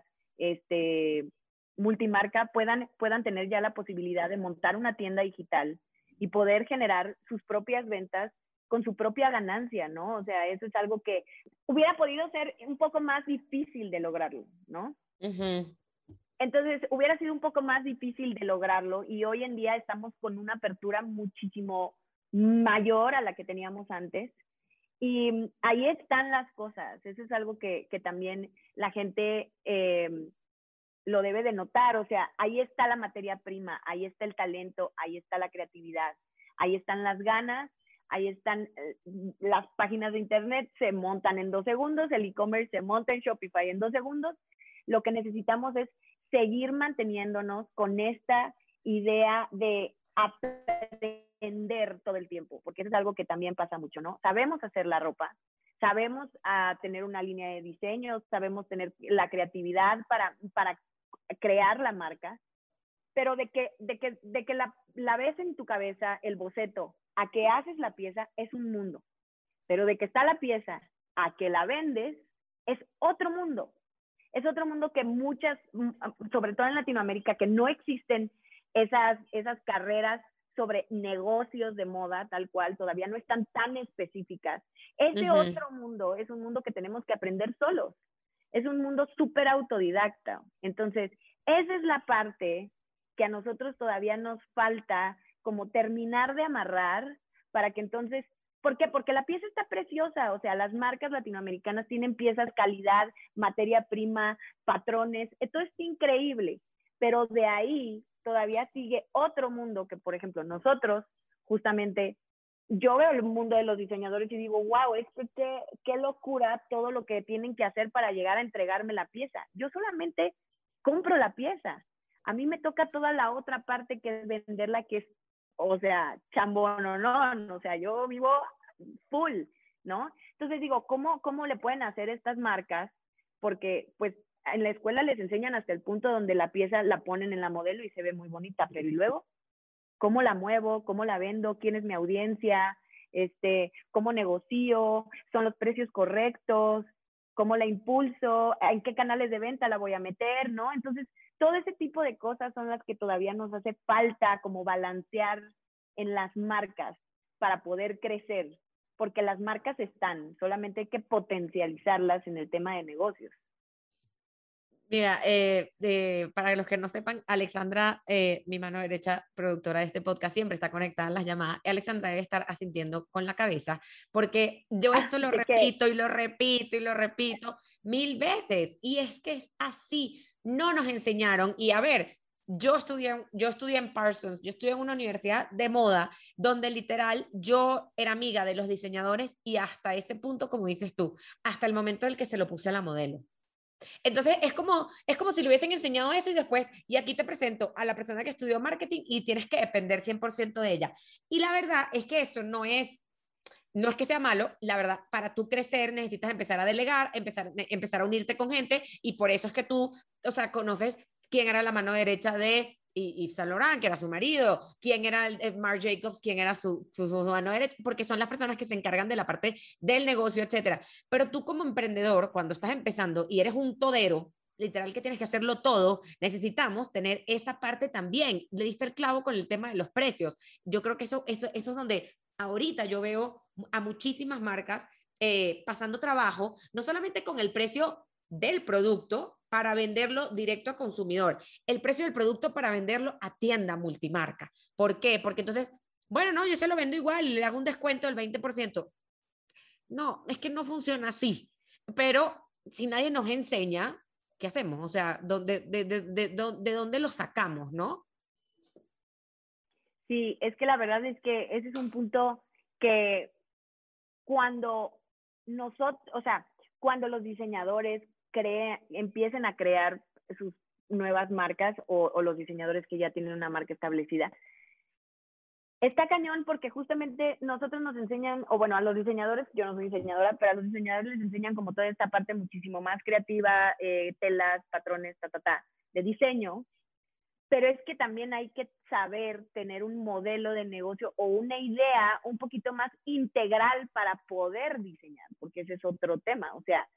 multimarca puedan tener ya la posibilidad de montar una tienda digital y poder generar sus propias ventas con su propia ganancia, ¿no? O sea, eso es algo que hubiera podido ser un poco más difícil de lograrlo, ¿no? Ujú. Entonces, hubiera sido un poco más difícil de lograrlo y hoy en día estamos con una apertura muchísimo mayor a la que teníamos antes. Y ahí están las cosas. Eso es algo que también la gente lo debe de notar, o sea, ahí está la materia prima, ahí está el talento, ahí está la creatividad, ahí están las ganas, ahí están las páginas de internet, se montan en 2 segundos, el e-commerce se monta en Shopify en 2 segundos. Lo que necesitamos es seguir manteniéndonos con esta idea de aprender todo el tiempo, porque eso es algo que también pasa mucho, ¿no? Sabemos hacer la ropa, sabemos tener una línea de diseño, sabemos tener la creatividad para crear la marca, pero de que la ves en tu cabeza, el boceto, a que haces la pieza, es un mundo. Pero de que está la pieza a que la vendes, es otro mundo. Es otro mundo que muchas, sobre todo en Latinoamérica, que no existen esas carreras sobre negocios de moda, tal cual, todavía no están tan específicas. Ese Ujú. otro mundo es un mundo que tenemos que aprender solos. Es un mundo súper autodidacta. Entonces, esa es la parte que a nosotros todavía nos falta como terminar de amarrar para que entonces, ¿por qué? Porque la pieza está preciosa, o sea, las marcas latinoamericanas tienen piezas, calidad, materia prima, patrones, todo es increíble, pero de ahí todavía sigue otro mundo que, por ejemplo, nosotros, justamente, yo veo el mundo de los diseñadores y digo, wow, es que qué locura todo lo que tienen que hacer para llegar a entregarme la pieza. Yo solamente compro la pieza. A mí me toca toda la otra parte que es venderla, que es, o sea, chambón o no, o sea, yo vivo full, ¿no? Entonces digo, ¿cómo le pueden hacer estas marcas? Porque, pues, en la escuela les enseñan hasta el punto donde la pieza la ponen en la modelo y se ve muy bonita, pero ¿y luego? ¿Cómo la muevo? ¿Cómo la vendo? ¿Quién es mi audiencia? ¿Cómo negocio? ¿Son los precios correctos? ¿Cómo la impulso? ¿En qué canales de venta la voy a meter? ¿No? Entonces, todo ese tipo de cosas son las que todavía nos hace falta como balancear en las marcas para poder crecer. porque las marcas están, solamente hay que potencializarlas en el tema de negocios. Mira, para los que no sepan, Alexandra, mi mano derecha, productora de este podcast, siempre está conectada en las llamadas. Y Alexandra debe estar asintiendo con la cabeza, porque yo esto lo ¿De qué? repito y lo repito y lo repito 1000 veces. Y es que es así. No nos enseñaron. Y a ver, yo estudié en Parsons, yo estudié en una universidad de moda, donde literal yo era amiga de los diseñadores y hasta ese punto, como dices tú, hasta el momento en el que se lo puse a la modelo. Entonces es como si le hubiesen enseñado eso y después, y aquí te presento a la persona que estudió marketing y tienes que depender 100% de ella. Y la verdad es que eso no es que sea malo, la verdad, para tú crecer necesitas empezar a delegar, empezar a unirte con gente y por eso es que tú, o sea, conoces quién era la mano derecha de Yves Saint Laurent, que era su marido, quién era Marc Jacobs, quién era su mano derecha, porque son las personas que se encargan de la parte del negocio, etcétera. Pero tú como emprendedor, cuando estás empezando y eres un todero, literal que tienes que hacerlo todo, necesitamos tener esa parte también. Le diste el clavo con el tema de los precios. Yo creo que eso es donde ahorita yo veo a muchísimas marcas pasando trabajo, no solamente con el precio del producto para venderlo directo a consumidor, el precio del producto para venderlo a tienda multimarca. ¿Por qué? Porque entonces, bueno, no, yo se lo vendo igual y le hago un descuento del 20%. No, es que no funciona así. Pero si nadie nos enseña, ¿qué hacemos? O sea, ¿de dónde lo sacamos, no? Sí, es que la verdad es que ese es un punto que cuando nosotros, o sea, cuando los diseñadores empiecen a crear sus nuevas marcas o los diseñadores que ya tienen una marca establecida, está cañón porque justamente nosotros nos enseñan, o bueno, a los diseñadores, yo no soy diseñadora, pero a los diseñadores les enseñan como toda esta parte muchísimo más creativa, telas, patrones, de diseño, pero es que también hay que saber tener un modelo de negocio o una idea un poquito más integral para poder diseñar, porque ese es otro tema. O sea,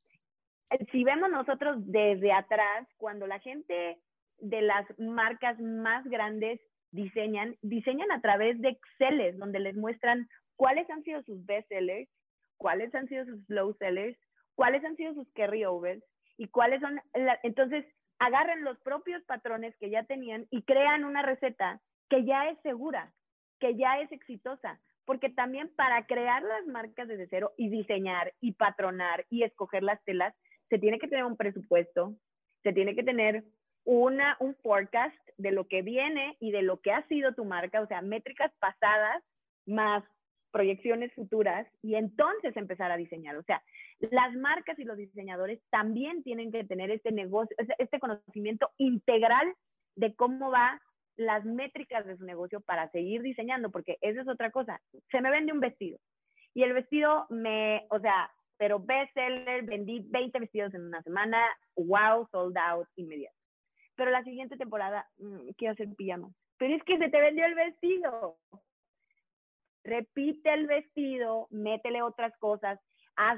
si vemos nosotros desde atrás, cuando la gente de las marcas más grandes diseñan a través de Exceles, donde les muestran cuáles han sido sus best sellers, cuáles han sido sus slow sellers, cuáles han sido sus carryovers y cuáles son, entonces agarran los propios patrones que ya tenían y crean una receta que ya es segura, que ya es exitosa, porque también para crear las marcas desde cero y diseñar y patronar y escoger las telas, se tiene que tener un presupuesto, se tiene que tener un forecast de lo que viene y de lo que ha sido tu marca, o sea, métricas pasadas más proyecciones futuras y entonces empezar a diseñar. O sea, las marcas y los diseñadores también tienen que tener este negocio, este conocimiento integral de cómo va las métricas de su negocio para seguir diseñando, porque esa es otra cosa. Se me vende un vestido y el vestido o sea, pero bestseller, vendí 20 vestidos en una semana, wow, sold out, inmediato. Pero la siguiente temporada, quiero hacer pijamas. Pero es que se te vendió el vestido. Repite el vestido, métele otras cosas, haz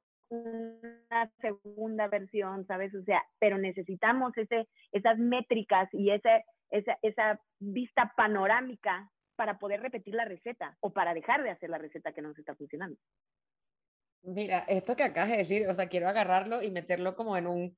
una segunda versión, ¿sabes? O sea, pero necesitamos esas métricas y esa vista panorámica para poder repetir la receta o para dejar de hacer la receta que no nos está funcionando. Mira, esto que acabas de decir, o sea, quiero agarrarlo y meterlo como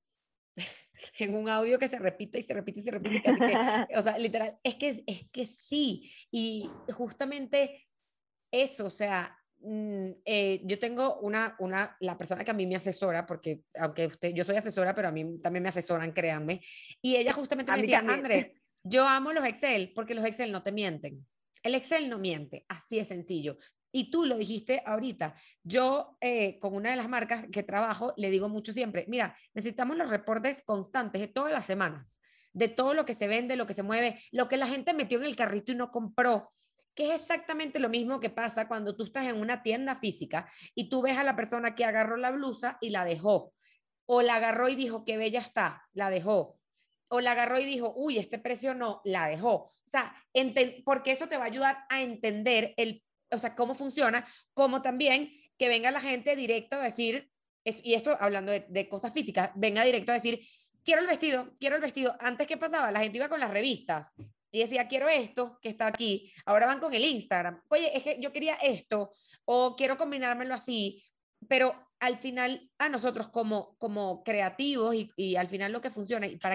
en un audio que se repite y se repite y se repite, casi que, o sea, literal, es que sí, y justamente eso, o sea, yo tengo la persona que a mí me asesora, porque aunque yo soy asesora, pero a mí también me asesoran, créanme, y ella justamente A me mí decía, también. André, yo amo los Excel porque los Excel no te mienten. El Excel no miente, así es sencillo. Y tú lo dijiste ahorita. Yo, con una de las marcas que trabajo, le digo mucho siempre, mira, necesitamos los reportes constantes de todas las semanas, de todo lo que se vende, lo que se mueve, lo que la gente metió en el carrito y no compró, que es exactamente lo mismo que pasa cuando tú estás en una tienda física y tú ves a la persona que agarró la blusa y la dejó, o la agarró y dijo, qué bella está, la dejó, o la agarró y dijo, uy, este precio no, la dejó. O sea, porque eso te va a ayudar a entender o sea, cómo funciona, como también que venga la gente directa a decir, y esto hablando de cosas físicas, venga directo a decir, quiero el vestido, quiero el vestido. Antes, ¿qué pasaba? La gente iba con las revistas y decía, quiero esto que está aquí. Ahora van con el Instagram. Oye, es que yo quería esto o quiero combinármelo así, pero al final a nosotros como creativos y al final lo que funciona y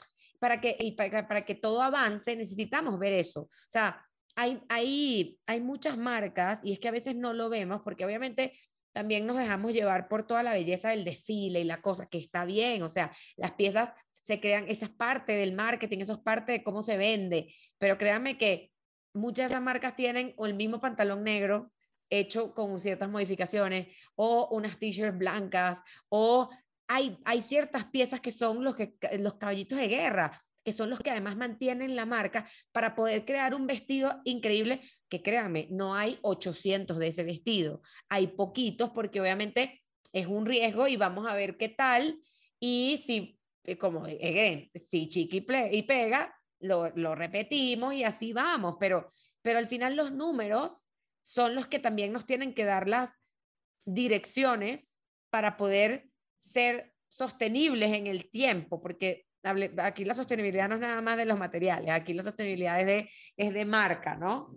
para que todo avance necesitamos ver eso. O sea, hay muchas marcas y es que a veces no lo vemos porque obviamente también nos dejamos llevar por toda la belleza del desfile y la cosa, que está bien, o sea, las piezas se crean, esa es parte del marketing, eso es parte de cómo se vende, pero créanme que muchas de esas marcas tienen o el mismo pantalón negro hecho con ciertas modificaciones o unas t-shirts blancas o hay ciertas piezas que son los caballitos de guerra, que son los que además mantienen la marca para poder crear un vestido increíble, que créanme, no hay 800 de ese vestido, hay poquitos porque obviamente es un riesgo y vamos a ver qué tal y si, como, si chiqui y pega, lo repetimos y así vamos, pero al final los números son los que también nos tienen que dar las direcciones para poder ser sostenibles en el tiempo, porque aquí la sostenibilidad no es nada más de los materiales, aquí la sostenibilidad es de marca, ¿no?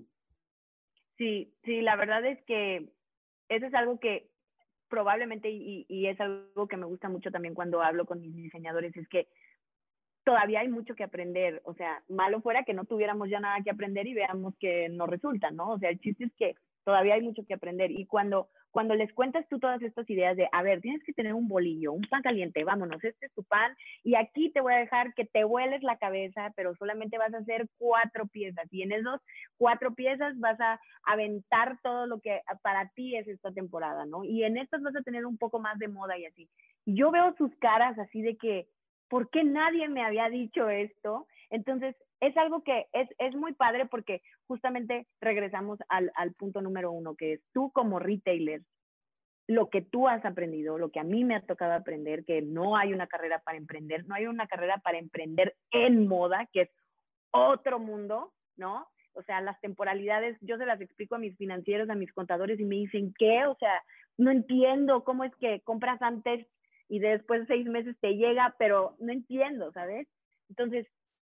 Sí, sí, la verdad es que eso es algo que probablemente, y es algo que me gusta mucho también cuando hablo con mis diseñadores, es que todavía hay mucho que aprender. O sea, malo fuera que no tuviéramos ya nada que aprender y veamos que no resulta, ¿no? O sea, el chiste es que todavía hay mucho que aprender. Y cuando les cuentas tú todas estas ideas de, a ver, tienes que tener un bolillo, un pan caliente, vámonos, este es tu pan, y aquí te voy a dejar que te vueles la cabeza, pero solamente vas a hacer 4 piezas, y en esos 4 piezas vas a aventar todo lo que para ti es esta temporada, ¿no? Y en estas vas a tener un poco más de moda y así. Y yo veo sus caras así de que, ¿por qué nadie me había dicho esto? Entonces, es algo que es muy padre porque justamente regresamos al punto número 1, que es tú como retailer, lo que tú has aprendido, lo que a mí me ha tocado aprender, que no hay una carrera para emprender, no hay una carrera para emprender en moda, que es otro mundo, ¿no? O sea, las temporalidades, yo se las explico a mis financieros, a mis contadores y me dicen, ¿qué? O sea, no entiendo cómo es que compras antes y después de 6 meses te llega, pero no entiendo, ¿sabes? Entonces,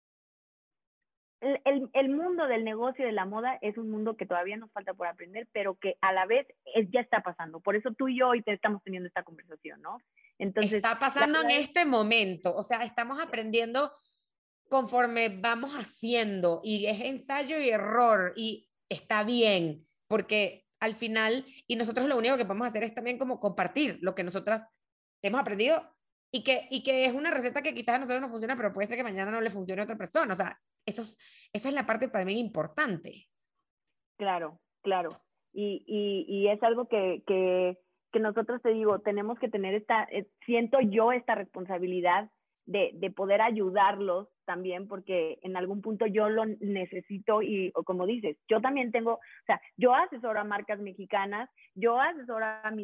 el mundo del negocio de la moda es un mundo que todavía nos falta por aprender, pero que a la vez ya está pasando. Por eso tú y yo hoy te estamos teniendo esta conversación, ¿no? Entonces, Está la pasando en verdad es, este momento, o sea, estamos aprendiendo conforme vamos haciendo y es ensayo y error y está bien, porque al final, y nosotros lo único que podemos hacer es también como compartir lo que nosotras hemos aprendido y que es una receta que quizás a nosotros no funciona, pero puede ser que mañana no le funcione a otra persona. O sea, esa es la parte para mí importante. claro, claro. Y es algo que nosotros, te digo, tenemos que tener siento yo esta responsabilidad de poder ayudarlos también, porque en algún punto yo lo necesito y, o como dices, yo también tengo, o sea, yo asesoro a marcas mexicanas, yo asesoro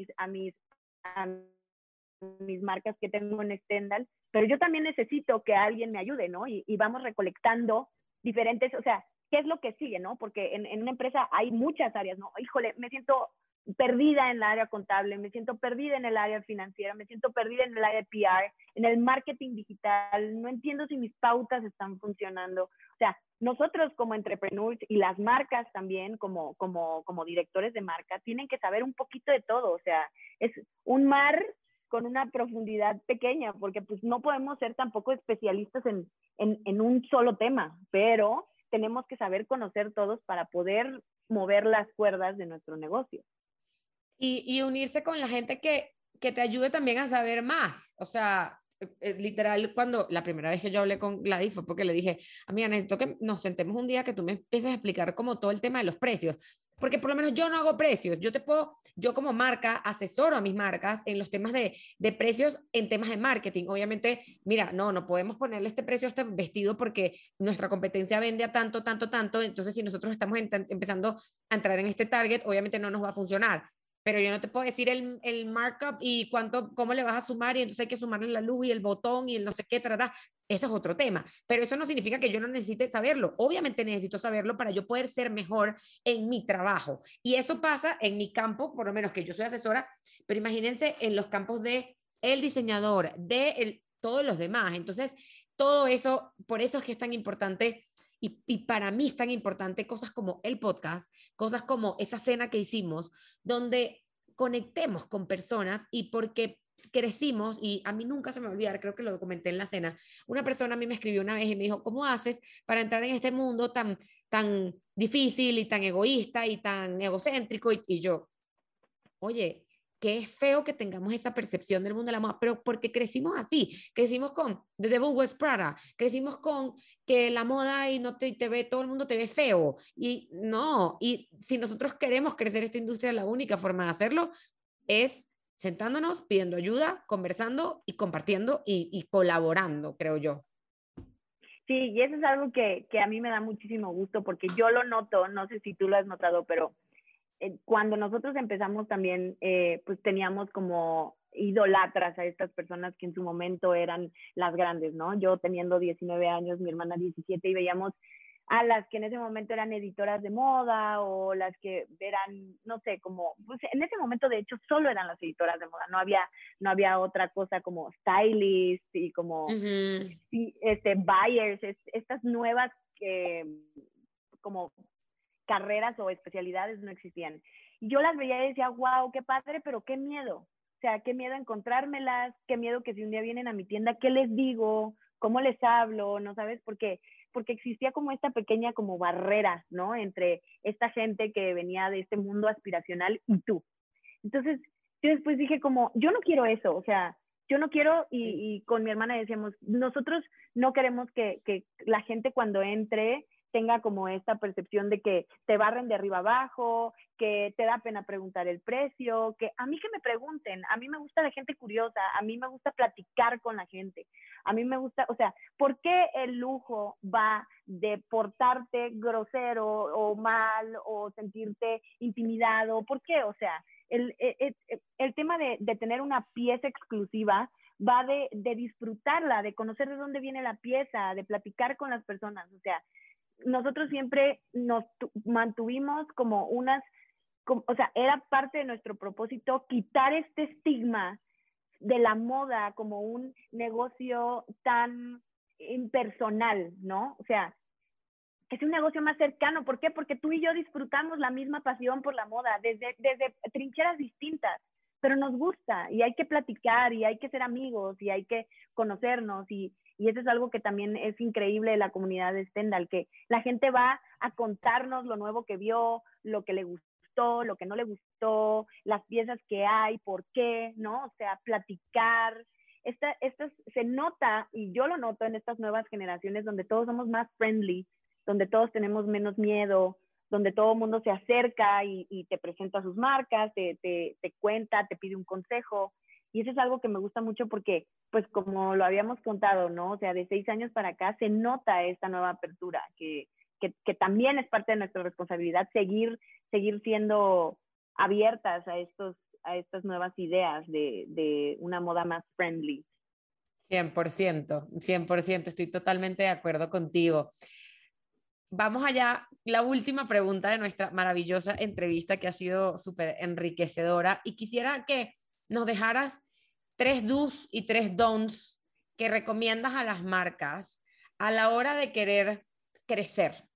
a mis marcas que tengo en Stendhal, pero yo también necesito que alguien me ayude, ¿no? Y vamos recolectando diferentes, o sea, ¿qué es lo que sigue, no? Porque en una empresa hay muchas áreas, ¿no? Híjole, me siento perdida en el área contable, me siento perdida en el área financiera, me siento perdida en el área de PR, en el marketing digital, no entiendo si mis pautas están funcionando. O sea, nosotros como entrepreneurs y las marcas también como directores de marca tienen que saber un poquito de todo. O sea, es un mar con una profundidad pequeña, porque pues no podemos ser tampoco especialistas en un solo tema, pero tenemos que saber conocer todos para poder mover las cuerdas de nuestro negocio. Y unirse con la gente que te ayude también a saber más. O sea, literal, cuando la primera vez que yo hablé con Gladys fue porque le dije, amiga, necesito que nos sentemos un día que tú me empieces a explicar como todo el tema de los precios. Porque por lo menos yo no hago precios. Yo como marca asesoro a mis marcas en los temas de precios en temas de marketing. Obviamente, mira, no podemos ponerle este precio a este vestido porque nuestra competencia vende a tanto, tanto, tanto. Entonces, si nosotros estamos empezando a entrar en este target, obviamente no nos va a funcionar, pero yo no te puedo decir el markup y cómo le vas a sumar y entonces hay que sumarle la luz y el botón y el no sé qué, trará. Eso es otro tema, pero eso no significa que yo no necesite saberlo. Obviamente necesito saberlo para yo poder ser mejor en mi trabajo. Y eso pasa en mi campo, por lo menos que yo soy asesora, pero imagínense en los campos de el diseñador, todos los demás. Entonces, todo eso, por eso es que es tan importante Y para mí es tan importante cosas como el podcast, cosas como esa cena que hicimos, donde conectemos con personas y porque crecimos, y a mí nunca se me va a olvidar, creo que lo comenté en la cena, una persona a mí me escribió una vez y me dijo, ¿cómo haces para entrar en este mundo tan difícil y tan egoísta y tan egocéntrico? Y yo, oye, qué es feo que tengamos esa percepción del mundo de la moda, pero porque crecimos así, crecimos con The Devil Wears Prada, crecimos con que la moda y no te ve, todo el mundo te ve feo, y no, y si nosotros queremos crecer esta industria, la única forma de hacerlo es sentándonos, pidiendo ayuda, conversando y compartiendo y colaborando, creo yo. Sí, y eso es algo que a mí me da muchísimo gusto porque yo lo noto, no sé si tú lo has notado, pero cuando nosotros empezamos también, pues teníamos como idolatras a estas personas que en su momento eran las grandes, ¿no? Yo teniendo 19 años, mi hermana 17, y veíamos a las que en ese momento eran editoras de moda o las que eran, no sé, como, pues en ese momento de hecho solo eran las editoras de moda, no había otra cosa como stylist y como Ujú. buyers, estas nuevas como carreras o especialidades no existían. Y yo las veía y decía, wow, qué padre, pero qué miedo. O sea, qué miedo encontrármelas, qué miedo que si un día vienen a mi tienda, ¿qué les digo? ¿Cómo les hablo? ¿No sabes? Porque existía como esta pequeña como barrera, ¿no? Entre esta gente que venía de este mundo aspiracional y tú. Entonces, yo después dije como, yo no quiero eso, o sea, yo no quiero, Sí. y con mi hermana decíamos, nosotros no queremos que la gente cuando entre tenga como esta percepción de que te barren de arriba abajo, que te da pena preguntar el precio, que a mí que me pregunten, a mí me gusta la gente curiosa, a mí me gusta platicar con la gente, a mí me gusta, o sea, ¿por qué el lujo va de portarte grosero o mal o sentirte intimidado? ¿Por qué? O sea, el tema de tener una pieza exclusiva va de disfrutarla, de conocer de dónde viene la pieza, de platicar con las personas. O sea, nosotros siempre nos mantuvimos como o sea, era parte de nuestro propósito quitar este estigma de la moda como un negocio tan impersonal, ¿no? O sea, que sea un negocio más cercano. ¿Por qué? Porque tú y yo disfrutamos la misma pasión por la moda, desde trincheras distintas, pero nos gusta y hay que platicar y hay que ser amigos y hay que conocernos y eso es algo que también es increíble de la comunidad de Stendhal, que la gente va a contarnos lo nuevo que vio, lo que le gustó, lo que no le gustó, las piezas que hay, por qué, ¿no? O sea, platicar. Esta se nota, y yo lo noto en estas nuevas generaciones donde todos somos más friendly, donde todos tenemos menos miedo, donde todo el mundo se acerca y te presenta sus marcas, te cuenta, te pide un consejo. Y eso es algo que me gusta mucho porque, pues como lo habíamos contado, ¿no? O sea, de 6 años para acá se nota esta nueva apertura, que también es parte de nuestra responsabilidad seguir siendo abiertas a estas nuevas ideas de una moda más friendly. 100%, 100%, estoy totalmente de acuerdo contigo. Vamos allá, la última pregunta de nuestra maravillosa entrevista que ha sido súper enriquecedora y quisiera que nos dejaras tres do's y tres don'ts que recomiendas a las marcas a la hora de querer crecer.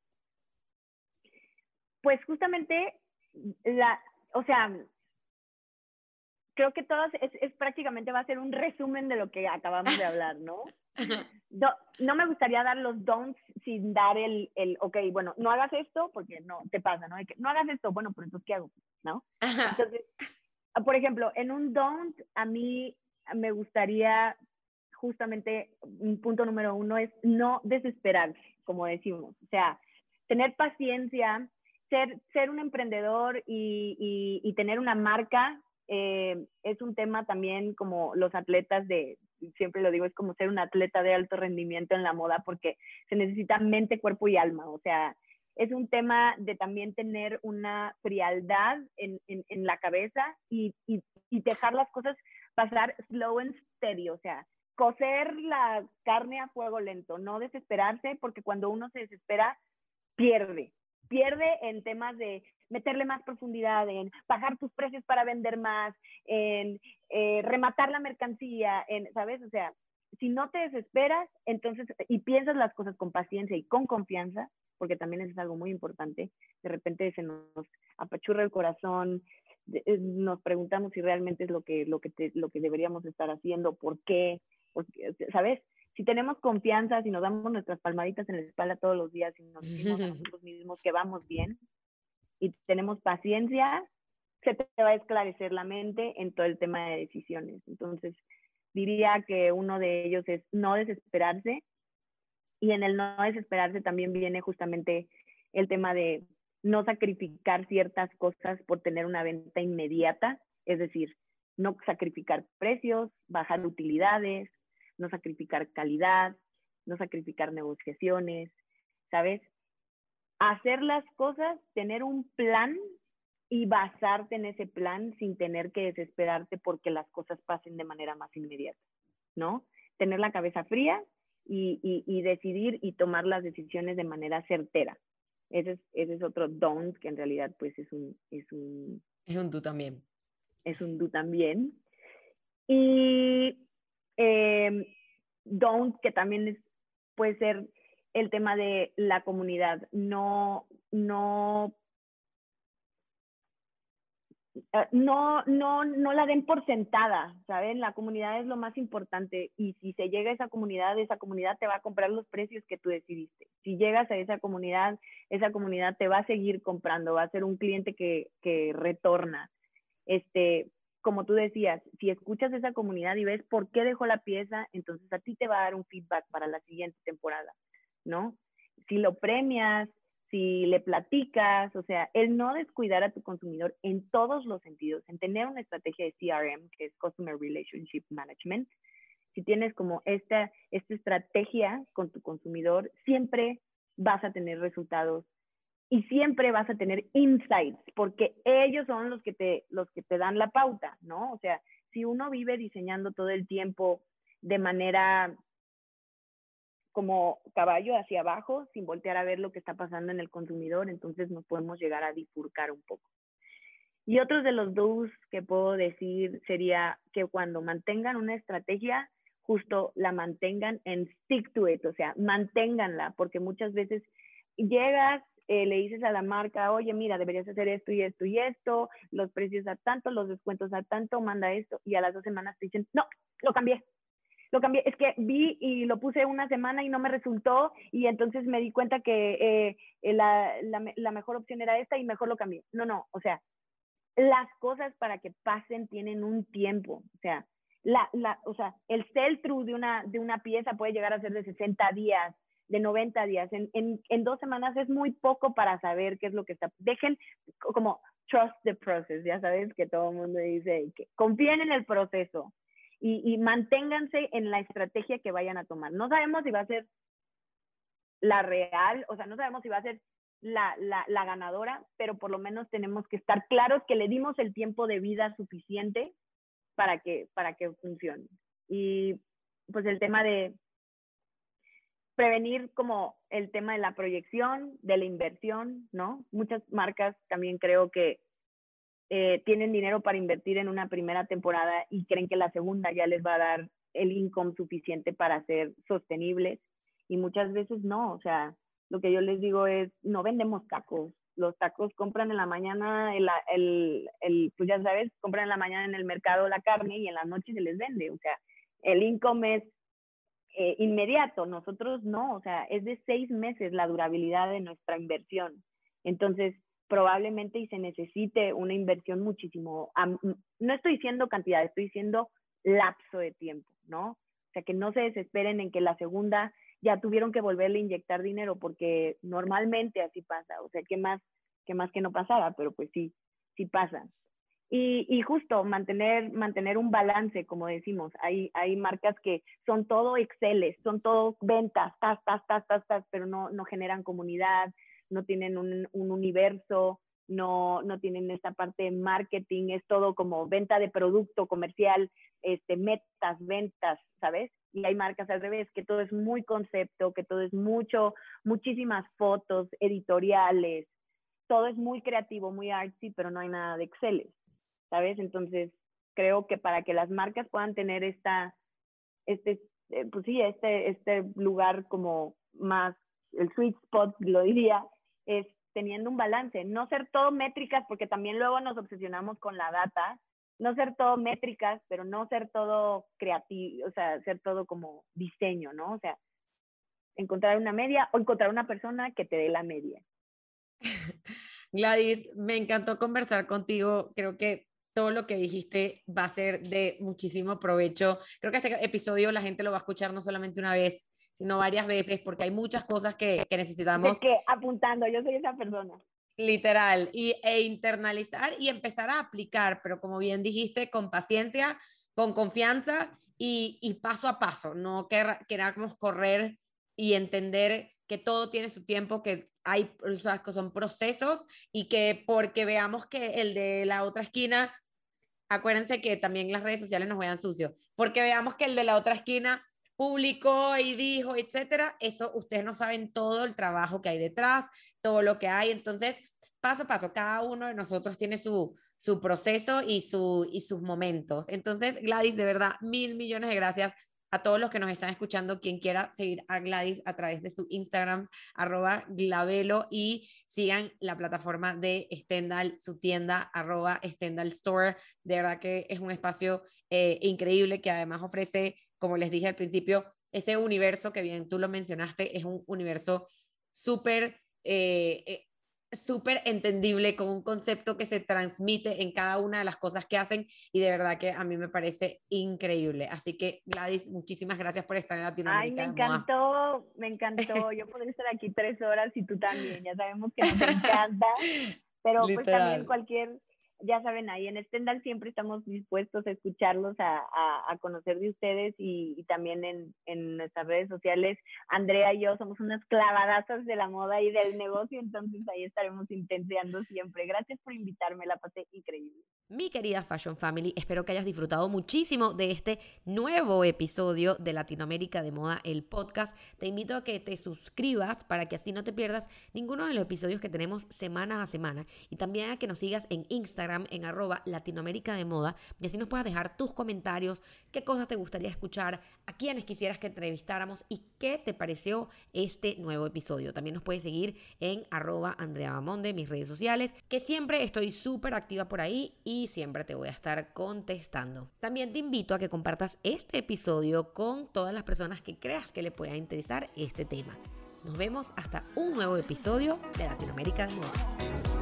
Pues justamente, la, o sea, creo que todas prácticamente va a ser un resumen de lo que acabamos de hablar, ¿no? No me gustaría dar los don'ts sin dar ok, bueno, no hagas esto porque no te pasa, ¿no? No hagas esto, bueno, pero entonces, ¿qué hago? ¿No? Entonces, por ejemplo, en un don't, a mí me gustaría justamente, un punto número uno es no desesperarse, como decimos. O sea, tener paciencia, ser un emprendedor y tener una marca es un tema también como los atletas siempre lo digo, es como ser un atleta de alto rendimiento en la moda porque se necesita mente, cuerpo y alma. O sea, es un tema de también tener una frialdad en la cabeza y dejar las cosas pasar slow and steady, o sea, cocer la carne a fuego lento, no desesperarse, porque cuando uno se desespera, pierde. Pierde en temas de meterle más profundidad, en bajar tus precios para vender más, en rematar la mercancía, ¿sabes? O sea, si no te desesperas, entonces, y piensas las cosas con paciencia y con confianza, porque también eso es algo muy importante, de repente se nos apachurra el corazón, nos preguntamos si realmente es lo que deberíamos estar haciendo, por qué, porque, ¿sabes? Si tenemos confianza, si nos damos nuestras palmaditas en la espalda todos los días, si nos decimos a nosotros mismos que vamos bien y tenemos paciencia, se te va a esclarecer la mente en todo el tema de decisiones. Entonces, diría que uno de ellos es no desesperarse, y en el no desesperarse también viene justamente el tema de no sacrificar ciertas cosas por tener una venta inmediata, es decir, no sacrificar precios, bajar utilidades, no sacrificar calidad, no sacrificar negociaciones, ¿sabes? Hacer las cosas, tener un plan y basarte en ese plan sin tener que desesperarte porque las cosas pasen de manera más inmediata, ¿no? Tener la cabeza fría y decidir y tomar las decisiones de manera certera. Ese es otro don't, que en realidad pues es un Es un tú también. es un do también. Y don't, que también puede ser el tema de la comunidad. No la den por sentada, ¿saben? La comunidad es lo más importante, y si se llega a esa comunidad te va a comprar los precios que tú decidiste. Si llegas a esa comunidad te va a seguir comprando, va a ser un cliente que retorna. Como tú decías, si escuchas esa comunidad y ves por qué dejó la pieza, entonces a ti te va a dar un feedback para la siguiente temporada, ¿no? Si lo premias, si le platicas, o sea, el no descuidar a tu consumidor en todos los sentidos, en tener una estrategia de CRM, que es Customer Relationship Management. Si tienes como esta estrategia con tu consumidor, siempre vas a tener resultados y siempre vas a tener insights, porque ellos son los que te dan la pauta, ¿no? O sea, si uno vive diseñando todo el tiempo de manera como caballo hacia abajo, sin voltear a ver lo que está pasando en el consumidor, entonces nos podemos llegar a bifurcar un poco. Y otros de los do's que puedo decir sería que cuando mantengan una estrategia, justo la mantengan en stick to it, o sea, manténganla, porque muchas veces llegas, le dices a la marca, oye, mira, deberías hacer esto y esto y esto, los precios a tanto, los descuentos a tanto, manda esto, y a las 2 semanas te dicen, no, lo cambié, es que vi y lo puse una semana y no me resultó, y entonces me di cuenta que la mejor opción era esta y mejor lo cambié. No, o sea, las cosas para que pasen tienen un tiempo, o sea, el sell-through de una pieza puede llegar a ser de 60 días, de 90 días, en 2 semanas es muy poco para saber qué es lo que está. Dejen como trust the process, ya sabes que todo el mundo dice, que confíen en el proceso y manténganse en la estrategia que vayan a tomar. No sabemos si va a ser la real, o sea, no sabemos si va a ser la ganadora, pero por lo menos tenemos que estar claros que le dimos el tiempo de vida suficiente para que funcione. Y pues el tema de prevenir como el tema de la proyección, de la inversión, ¿no? Muchas marcas también creo que tienen dinero para invertir en una primera temporada y creen que la segunda ya les va a dar el income suficiente para ser sostenibles, y muchas veces no. O sea, lo que yo les digo es, no vendemos tacos. Los tacos compran en la mañana, pues ya sabes, compran en la mañana en el mercado la carne y en la noche se les vende. O sea, el income es inmediato. Nosotros no, o sea, es de 6 meses la durabilidad de nuestra inversión. Entonces, probablemente y se necesite una inversión muchísimo, no estoy diciendo cantidad, estoy diciendo lapso de tiempo, ¿no? O sea, que no se desesperen en que la segunda ya tuvieron que volverle a inyectar dinero, porque normalmente así pasa. O sea, ¿qué más que no pasara? Pero pues sí pasa. Y justo mantener un balance, como decimos. Hay marcas que son todo Exceles, son todo ventas, pero no generan comunidad, no tienen un universo, no tienen esta parte de marketing, es todo como venta de producto comercial, metas, ventas, ¿sabes? Y hay marcas al revés, que todo es muy concepto, que todo es muchísimas fotos, editoriales, todo es muy creativo, muy artsy, pero no hay nada de Excel, ¿sabes? Entonces, creo que para que las marcas puedan tener este pues sí, este lugar como más, el sweet spot, lo diría, es teniendo un balance, no ser todo métricas, porque también luego nos obsesionamos con la data, no ser todo métricas, pero no ser todo creativo, o sea, ser todo como diseño, ¿no? O sea, encontrar una media o encontrar una persona que te dé la media. Gladys, me encantó conversar contigo. Creo que todo lo que dijiste va a ser de muchísimo provecho. Creo que este episodio la gente lo va a escuchar no solamente una vez, sino varias veces, porque hay muchas cosas que De necesitamos que apuntando, yo soy esa persona. literal e internalizar y empezar a aplicar, pero como bien dijiste, con paciencia, con confianza y paso a paso. No queramos correr y entender que todo tiene su tiempo, que hay, o sea, que son procesos y que porque veamos que el de la otra esquina, acuérdense que también las redes sociales nos vean sucio, porque veamos que el de la otra esquina publicó y dijo, etcétera, eso ustedes no saben todo el trabajo que hay detrás, todo lo que hay, entonces paso a paso, cada uno de nosotros tiene su proceso y sus momentos. Entonces, Gladys, de verdad, mil millones de gracias a todos los que nos están escuchando. Quien quiera seguir a Gladys a través de su Instagram, @glavelo, y sigan la plataforma de Stendhal, su tienda, @Stendhal Store. De verdad que es un espacio increíble que además ofrece, como les dije al principio, ese universo que bien tú lo mencionaste, es un universo súper súper entendible, con un concepto que se transmite en cada una de las cosas que hacen y de verdad que a mí me parece increíble. Así que Gladys, muchísimas gracias por estar en Ay, me Latinoamérica de Moda. encantó, me encantó. Yo podría estar aquí 3 horas y tú también. Ya sabemos que nos encanta, pero pues también Literal. ya saben, ahí en Stendhal siempre estamos dispuestos a escucharlos, a conocer de ustedes y también en nuestras redes sociales. Andrea y yo somos unas clavadazas de la moda y del negocio, entonces ahí estaremos intenseando siempre. Gracias por invitarme, la pasé increíble. Mi querida Fashion Family, espero que hayas disfrutado muchísimo de este nuevo episodio de Latinoamérica de Moda, el podcast. Te invito a que te suscribas para que así no te pierdas ninguno de los episodios que tenemos semana a semana y también a que nos sigas en Instagram en @Latinoamérica de Moda y así nos puedas dejar tus comentarios, qué cosas te gustaría escuchar, a quiénes quisieras que entrevistáramos y qué te pareció este nuevo episodio. También nos puedes seguir en @AndreaBamonde, mis redes sociales, que siempre estoy súper activa por ahí y siempre te voy a estar contestando. También te invito a que compartas este episodio con todas las personas que creas que le pueda interesar este tema. Nos vemos hasta un nuevo episodio de Latinoamérica de Moda.